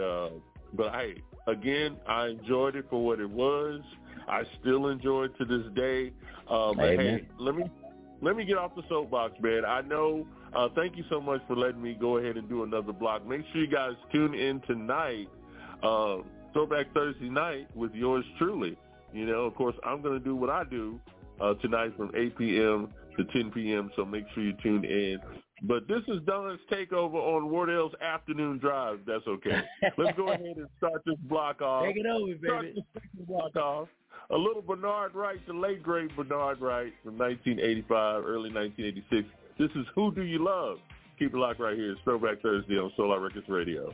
H: hey, again, I enjoyed it for what it was. I still enjoy it to this day. But hey, let me get off the soapbox, man. I know. Thank you so much for letting me go ahead and do another block. Make sure you guys tune in tonight, Throwback Thursday night with yours truly. You know, of course, I'm going to do what I do tonight from 8 p.m. to 10 p.m., so make sure you tune in. But this is Don's takeover on Wardell's Afternoon Drive. That's okay. Let's go ahead and start this block off.
C: Take it over,
H: Start
C: baby.
H: this block off. A little Bernard Wright, the late, great Bernard Wright from 1985, early 1986. This is Who Do You Love? Keep it locked right here. It's Throwback Thursday on Solar Records Radio.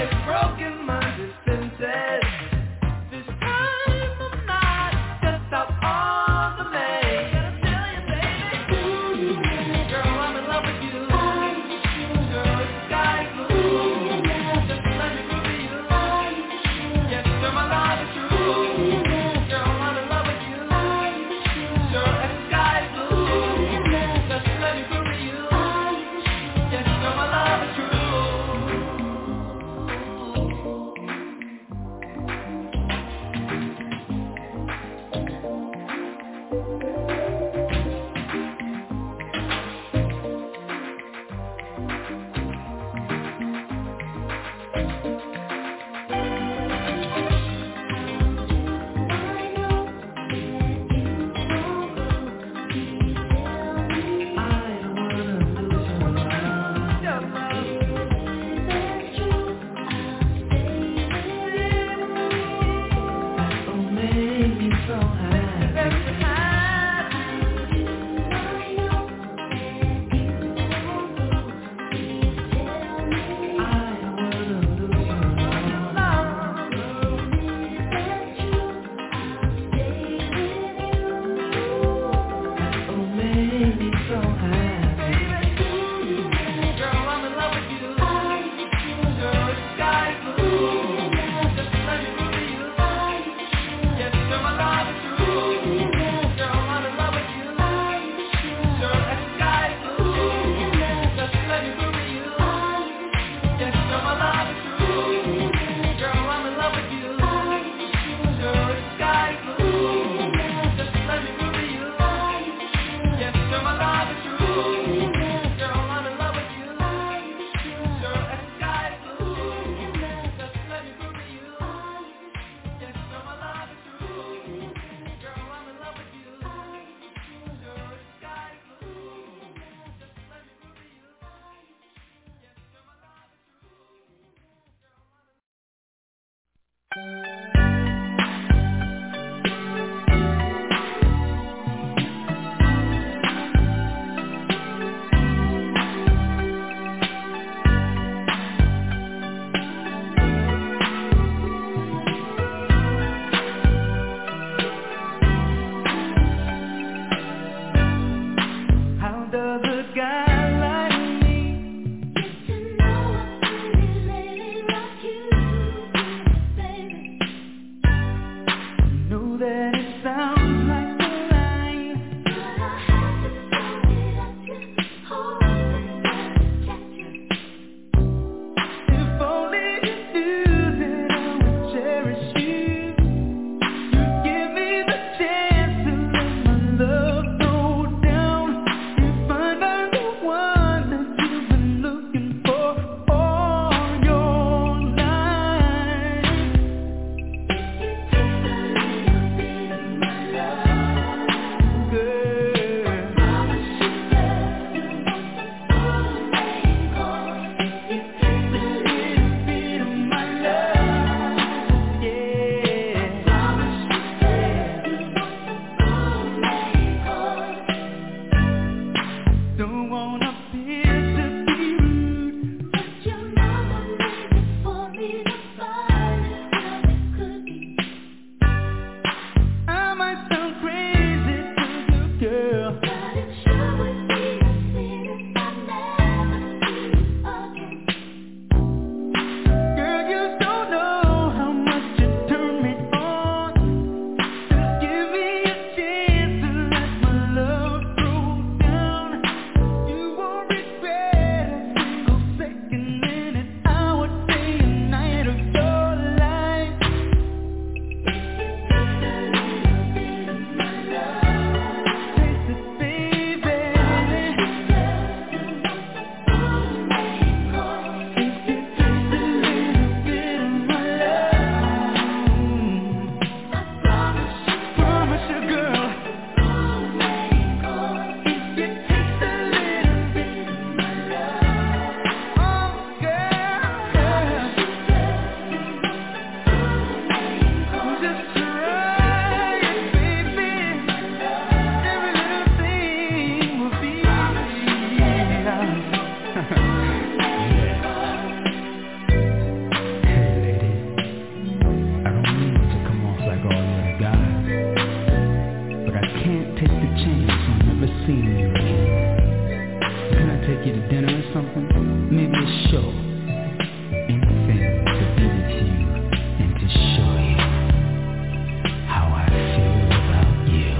D: Broken my defenses. This time I'm not just out
I: can't take the chance on never seeing you again. Can I take you to dinner or something? Maybe a show. Anything to visit you and to show you how I feel about you.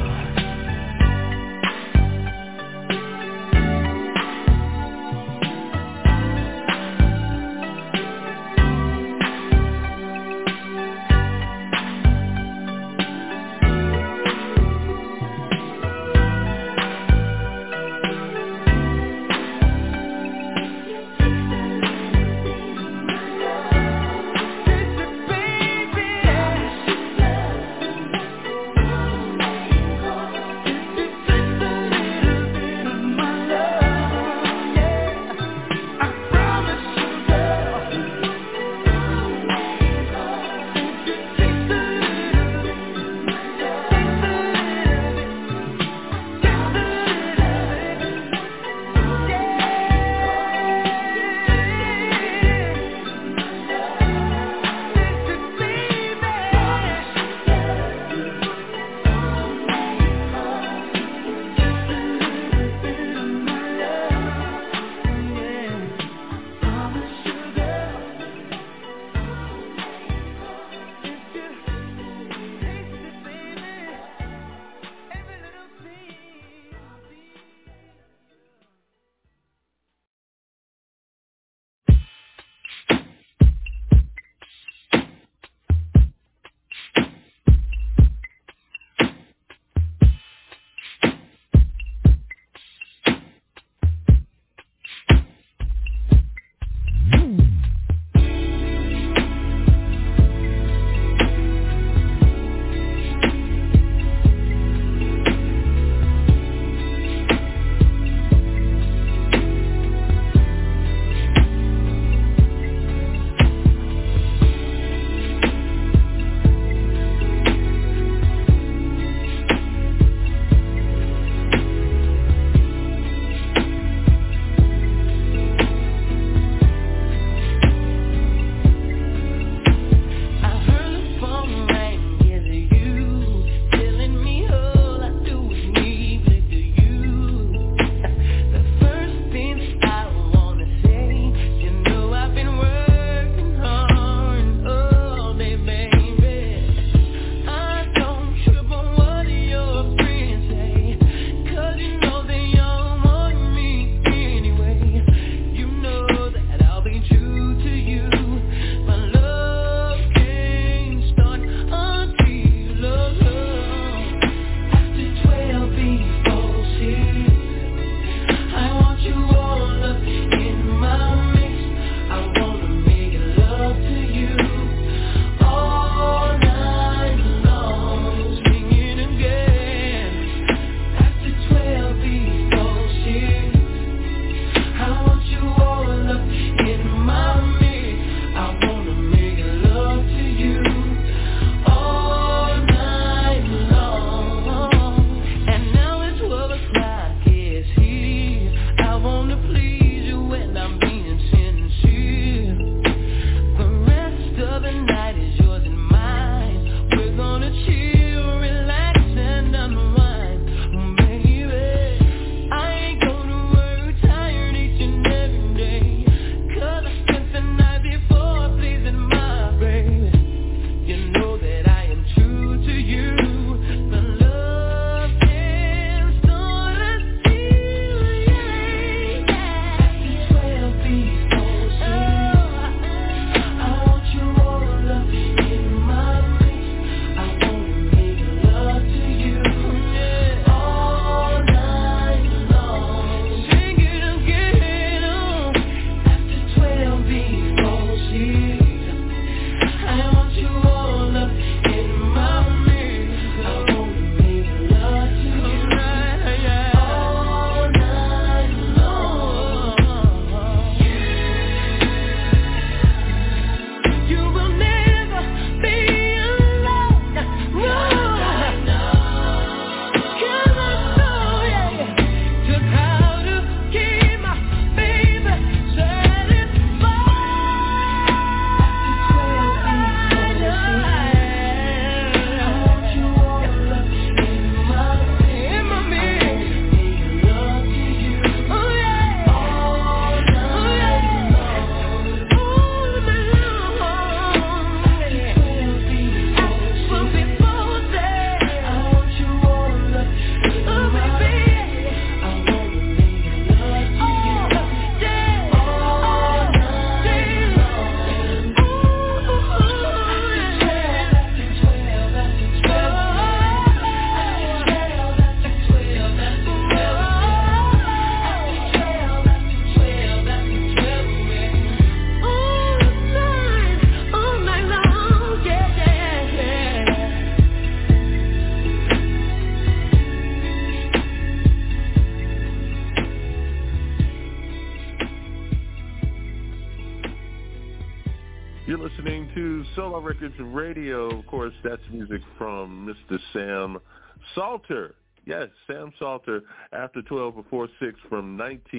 H: You're listening to Solar Records Radio. Of course, that's music from Mr. Sam Salter. Yes, Sam Salter, After 12 Before 6 from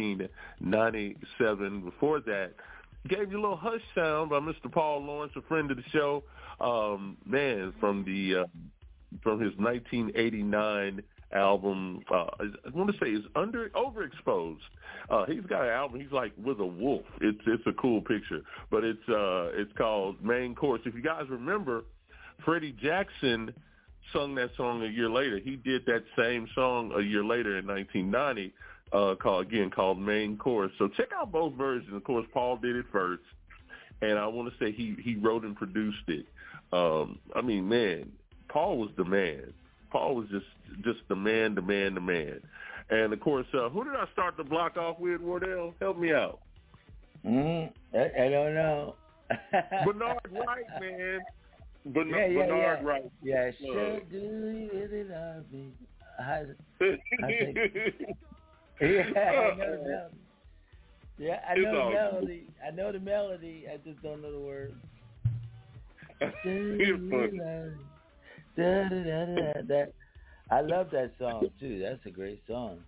H: 1997. Before that, gave you a little Hush sound by Mr. Paul Lawrence, a friend of the show. Man, from his 1989 album, I want to say it's Overexposed. He's got an album. He's like with a wolf. It's a cool picture, but it's called Main Course. If you guys remember, Freddie Jackson sung that song a year later. He did that same song a year later in 1990, called Main Course. So check out both versions. Of course, Paul did it first, and I want to say he wrote and produced it. I mean, man, Paul was the man. Paul was just the man. And, of course, who did I start the block off with, Wardell? Help me out.
C: I don't know.
H: Bernard Wright, man. Bernard Wright.
C: Yeah, sure do you really love me? I think, I know the melody. Yeah, I know the melody. I know the melody. I just don't know the words. I love that song too. That's a great song.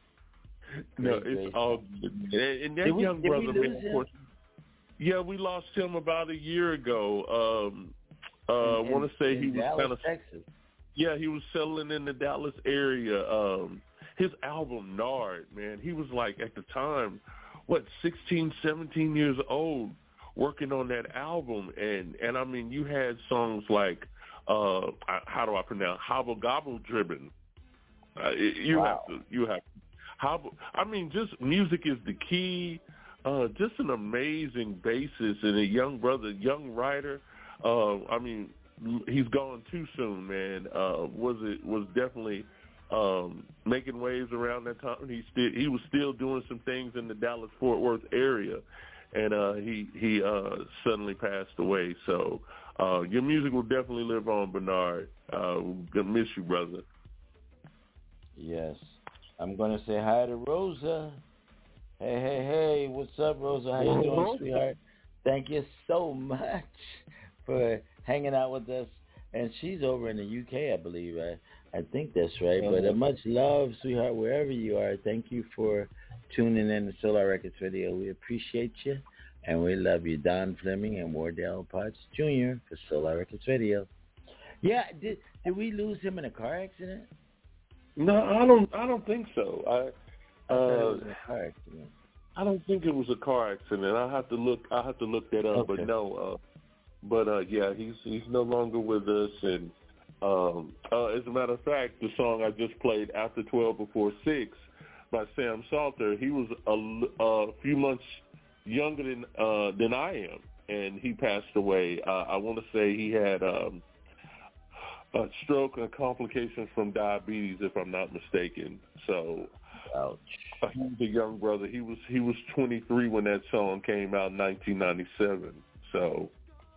H: It's all good. And that young brother, man, of course. Yeah, we lost him about a year ago. I want to say he was kind of Texas. Yeah, he was settling in the Dallas area. His album Nard, man, he was like at the time, 16, 17 years old, working on that album, and I mean, you had songs like how do I pronounce Hobble Gobble Dribbin'. You have to. Hobble. I mean, just music is the key. Just an amazing basis and a young brother, young writer. I mean, he's gone too soon, man. Was definitely making waves around that time. He was still doing some things in the Dallas-Fort Worth area, and he suddenly passed away. So your music will definitely live on, Bernard. Gonna miss you, brother.
C: Yes, I'm gonna say hi to Rosa. Hey, what's up, Rosa? How you doing, sweetheart? Thank you so much for hanging out with us. And she's over in the UK, I believe. I think that's right. But much love, sweetheart, wherever you are. Thank you for tuning in to Solar Records Radio. We appreciate you, and we love you. Don Fleming and Wardell Potts Jr. for Solar Records Radio. Yeah, did we lose him in a car accident?
H: No, I don't think so. I thought it was a car accident. I don't think it was a car accident. I have to look that up. Okay. But no. Yeah, he's no longer with us. And as a matter of fact, the song I just played, After 12 Before 6, by Sam Salter, he was a few months younger than I am, and he passed away. I want to say he had a stroke and complications from diabetes, if I'm not mistaken. So, ouch. He was a young brother. He was 23 when that song came out in 1997. So.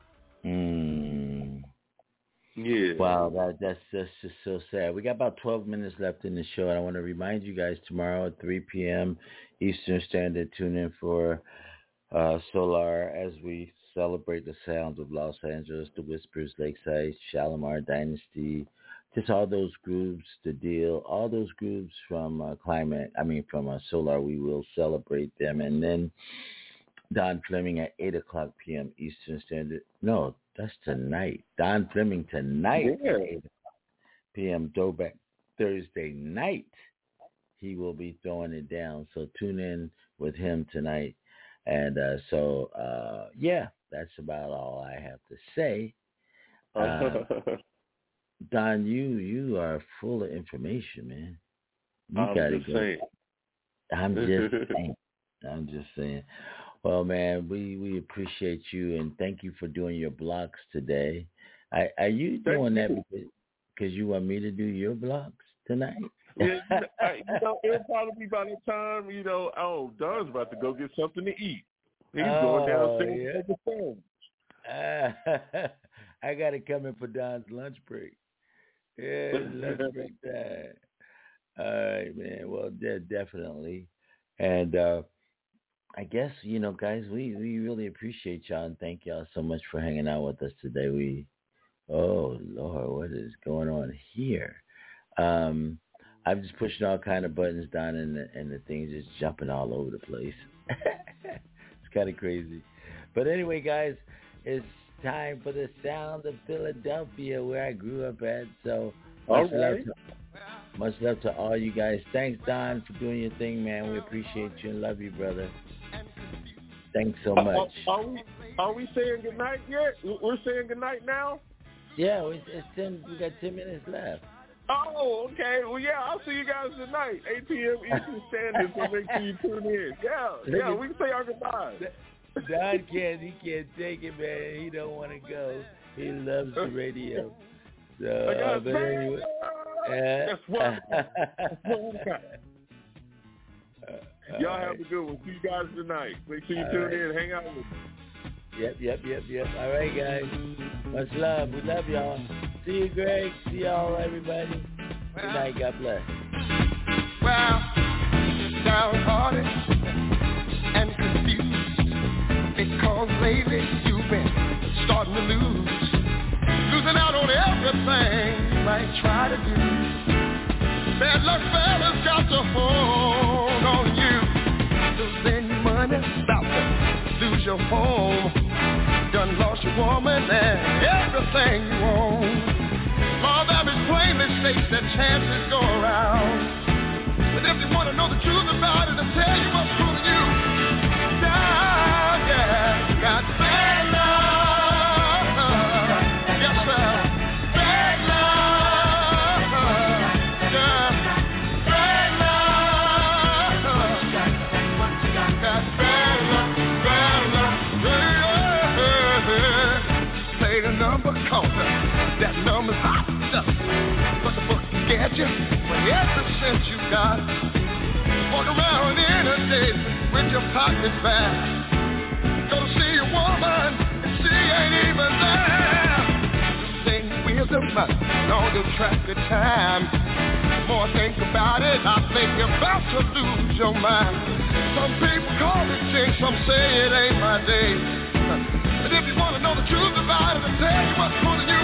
H: Yeah. Wow, that's just so sad. We got about 12 minutes left in the show, and I want to remind you guys tomorrow at 3 p.m. Eastern Standard, tune in for Solar as we celebrate the sounds of Los Angeles, the Whispers, Lakeside, Shalimar Dynasty, just all those groups, The Deal, all those groups from from Solar. We will celebrate them, and then Don Fleming at 8 o'clock p.m. Eastern Standard. No, that's tonight. Don Fleming tonight at 8 p.m. Throwback Thursday night. He will be throwing it down. So tune in with him tonight. And that's about all I have to say. Don, you are full of information, man. I'm just saying. Well, man, we appreciate you, and thank you for doing your blocks today. Are you doing that because you want me to do your blocks tonight? Yeah, it'll probably be by the time, Don's about to go get something to eat. He's going downstairs to take the phone. I got to come in for Don's lunch break. Yeah, lunch break time. All right, man. Well, definitely. And
C: I guess, guys, we really appreciate y'all and thank y'all so much for hanging out with us today. Oh, Lord, what is going on here? I'm just pushing all kind of buttons down and the thing's just jumping all over the place. It's kind of crazy. But anyway, guys, it's time for the sound of Philadelphia, where I grew up at. So much love to all you guys. Thanks, Don, for doing your thing, man. We appreciate you and love you, brother. Thanks so much.
H: Are we saying goodnight yet? We're saying goodnight now?
C: Yeah, we got 10 minutes left.
H: Oh, okay. Well, yeah, I'll see you guys tonight, 8 p.m. Eastern Standard, so make sure you tune in. Yeah, we can say our goodbyes.
C: Don he can't take it, man. He don't want to go. He loves the radio. So, but anyway.
H: That's what. Y'all have a good one. See you guys tonight. Make sure you tune in. Hang out with me.
C: Yep. All right, guys. Much love. We love y'all. See you, Greg. See y'all, everybody. Good night. God bless.
D: Well, downhearted and confused because lately you've been starting to losing out on everything you might try to do. Bad luck fellas got to hold on you. Losing money, about to lose your home. Done lost your woman and everything you own. Law of average plainly states that chances go around. But if you want to know the truth about it, I'll tell you what's fooling you down, yeah. You got bad love, yes sir. Bad love, yeah. Bad love, got bad love, play the number caller. That number's hot stuff, but the book can get you for every cent you got. Walk around in a day with your pockets back. Go to see a woman and she ain't even there. Sing wisdom on the track of time. The more I think about it, I think you're about to lose your mind. Some people call it jinx, some say it ain't my day. But if you want to know the truth about it, I'll tell you what's pulling you.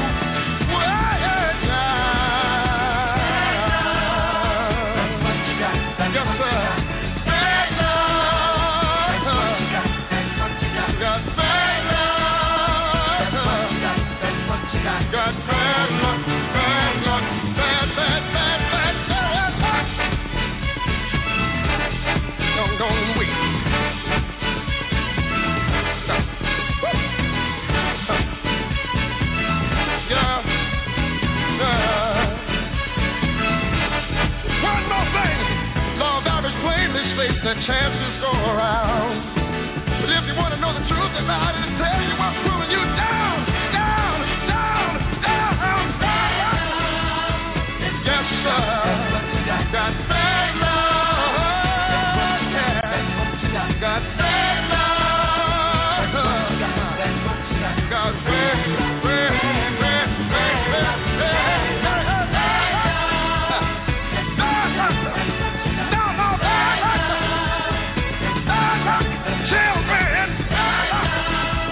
D: The chances go around. But if you want to know the truth about it, I'll tell you what's pulling you down. Yes, sir. Got bad love. Yeah. Got bad love. Got bad. Children,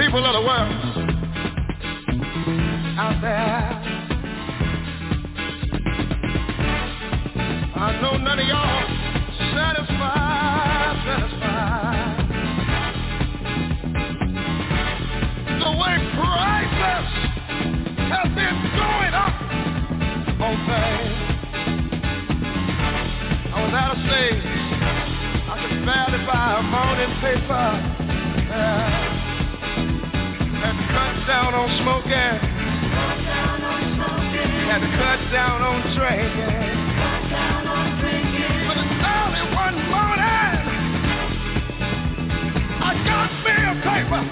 J: people of the world out there. I know none of y'all satisfied. The way prices have been going up on things. I was out of state. I could barely buy a morning paper. Had to cut down on smoking. Had to cut down on drinking. But it's early one morning, I got me a paper.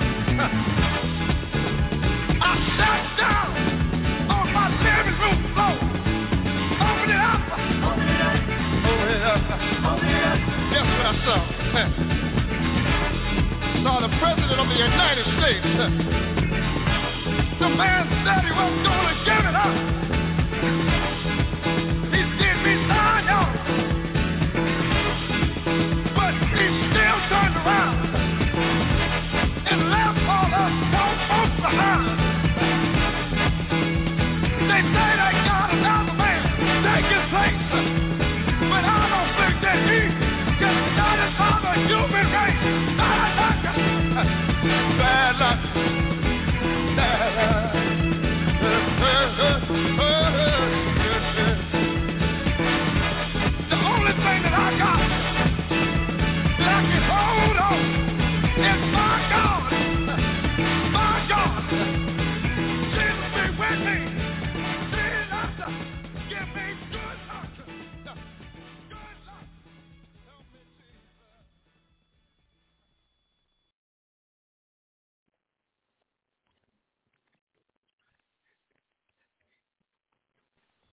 J: I sat down on my living room floor. Open it up. Guess what I saw? Saw the President of the United States. The man said he wasn't going to give it up. He did me down, y'all. But he still turned around and left all us poor folks behind. They say they got another man take his place, but I don't think that he can satisfy the human race.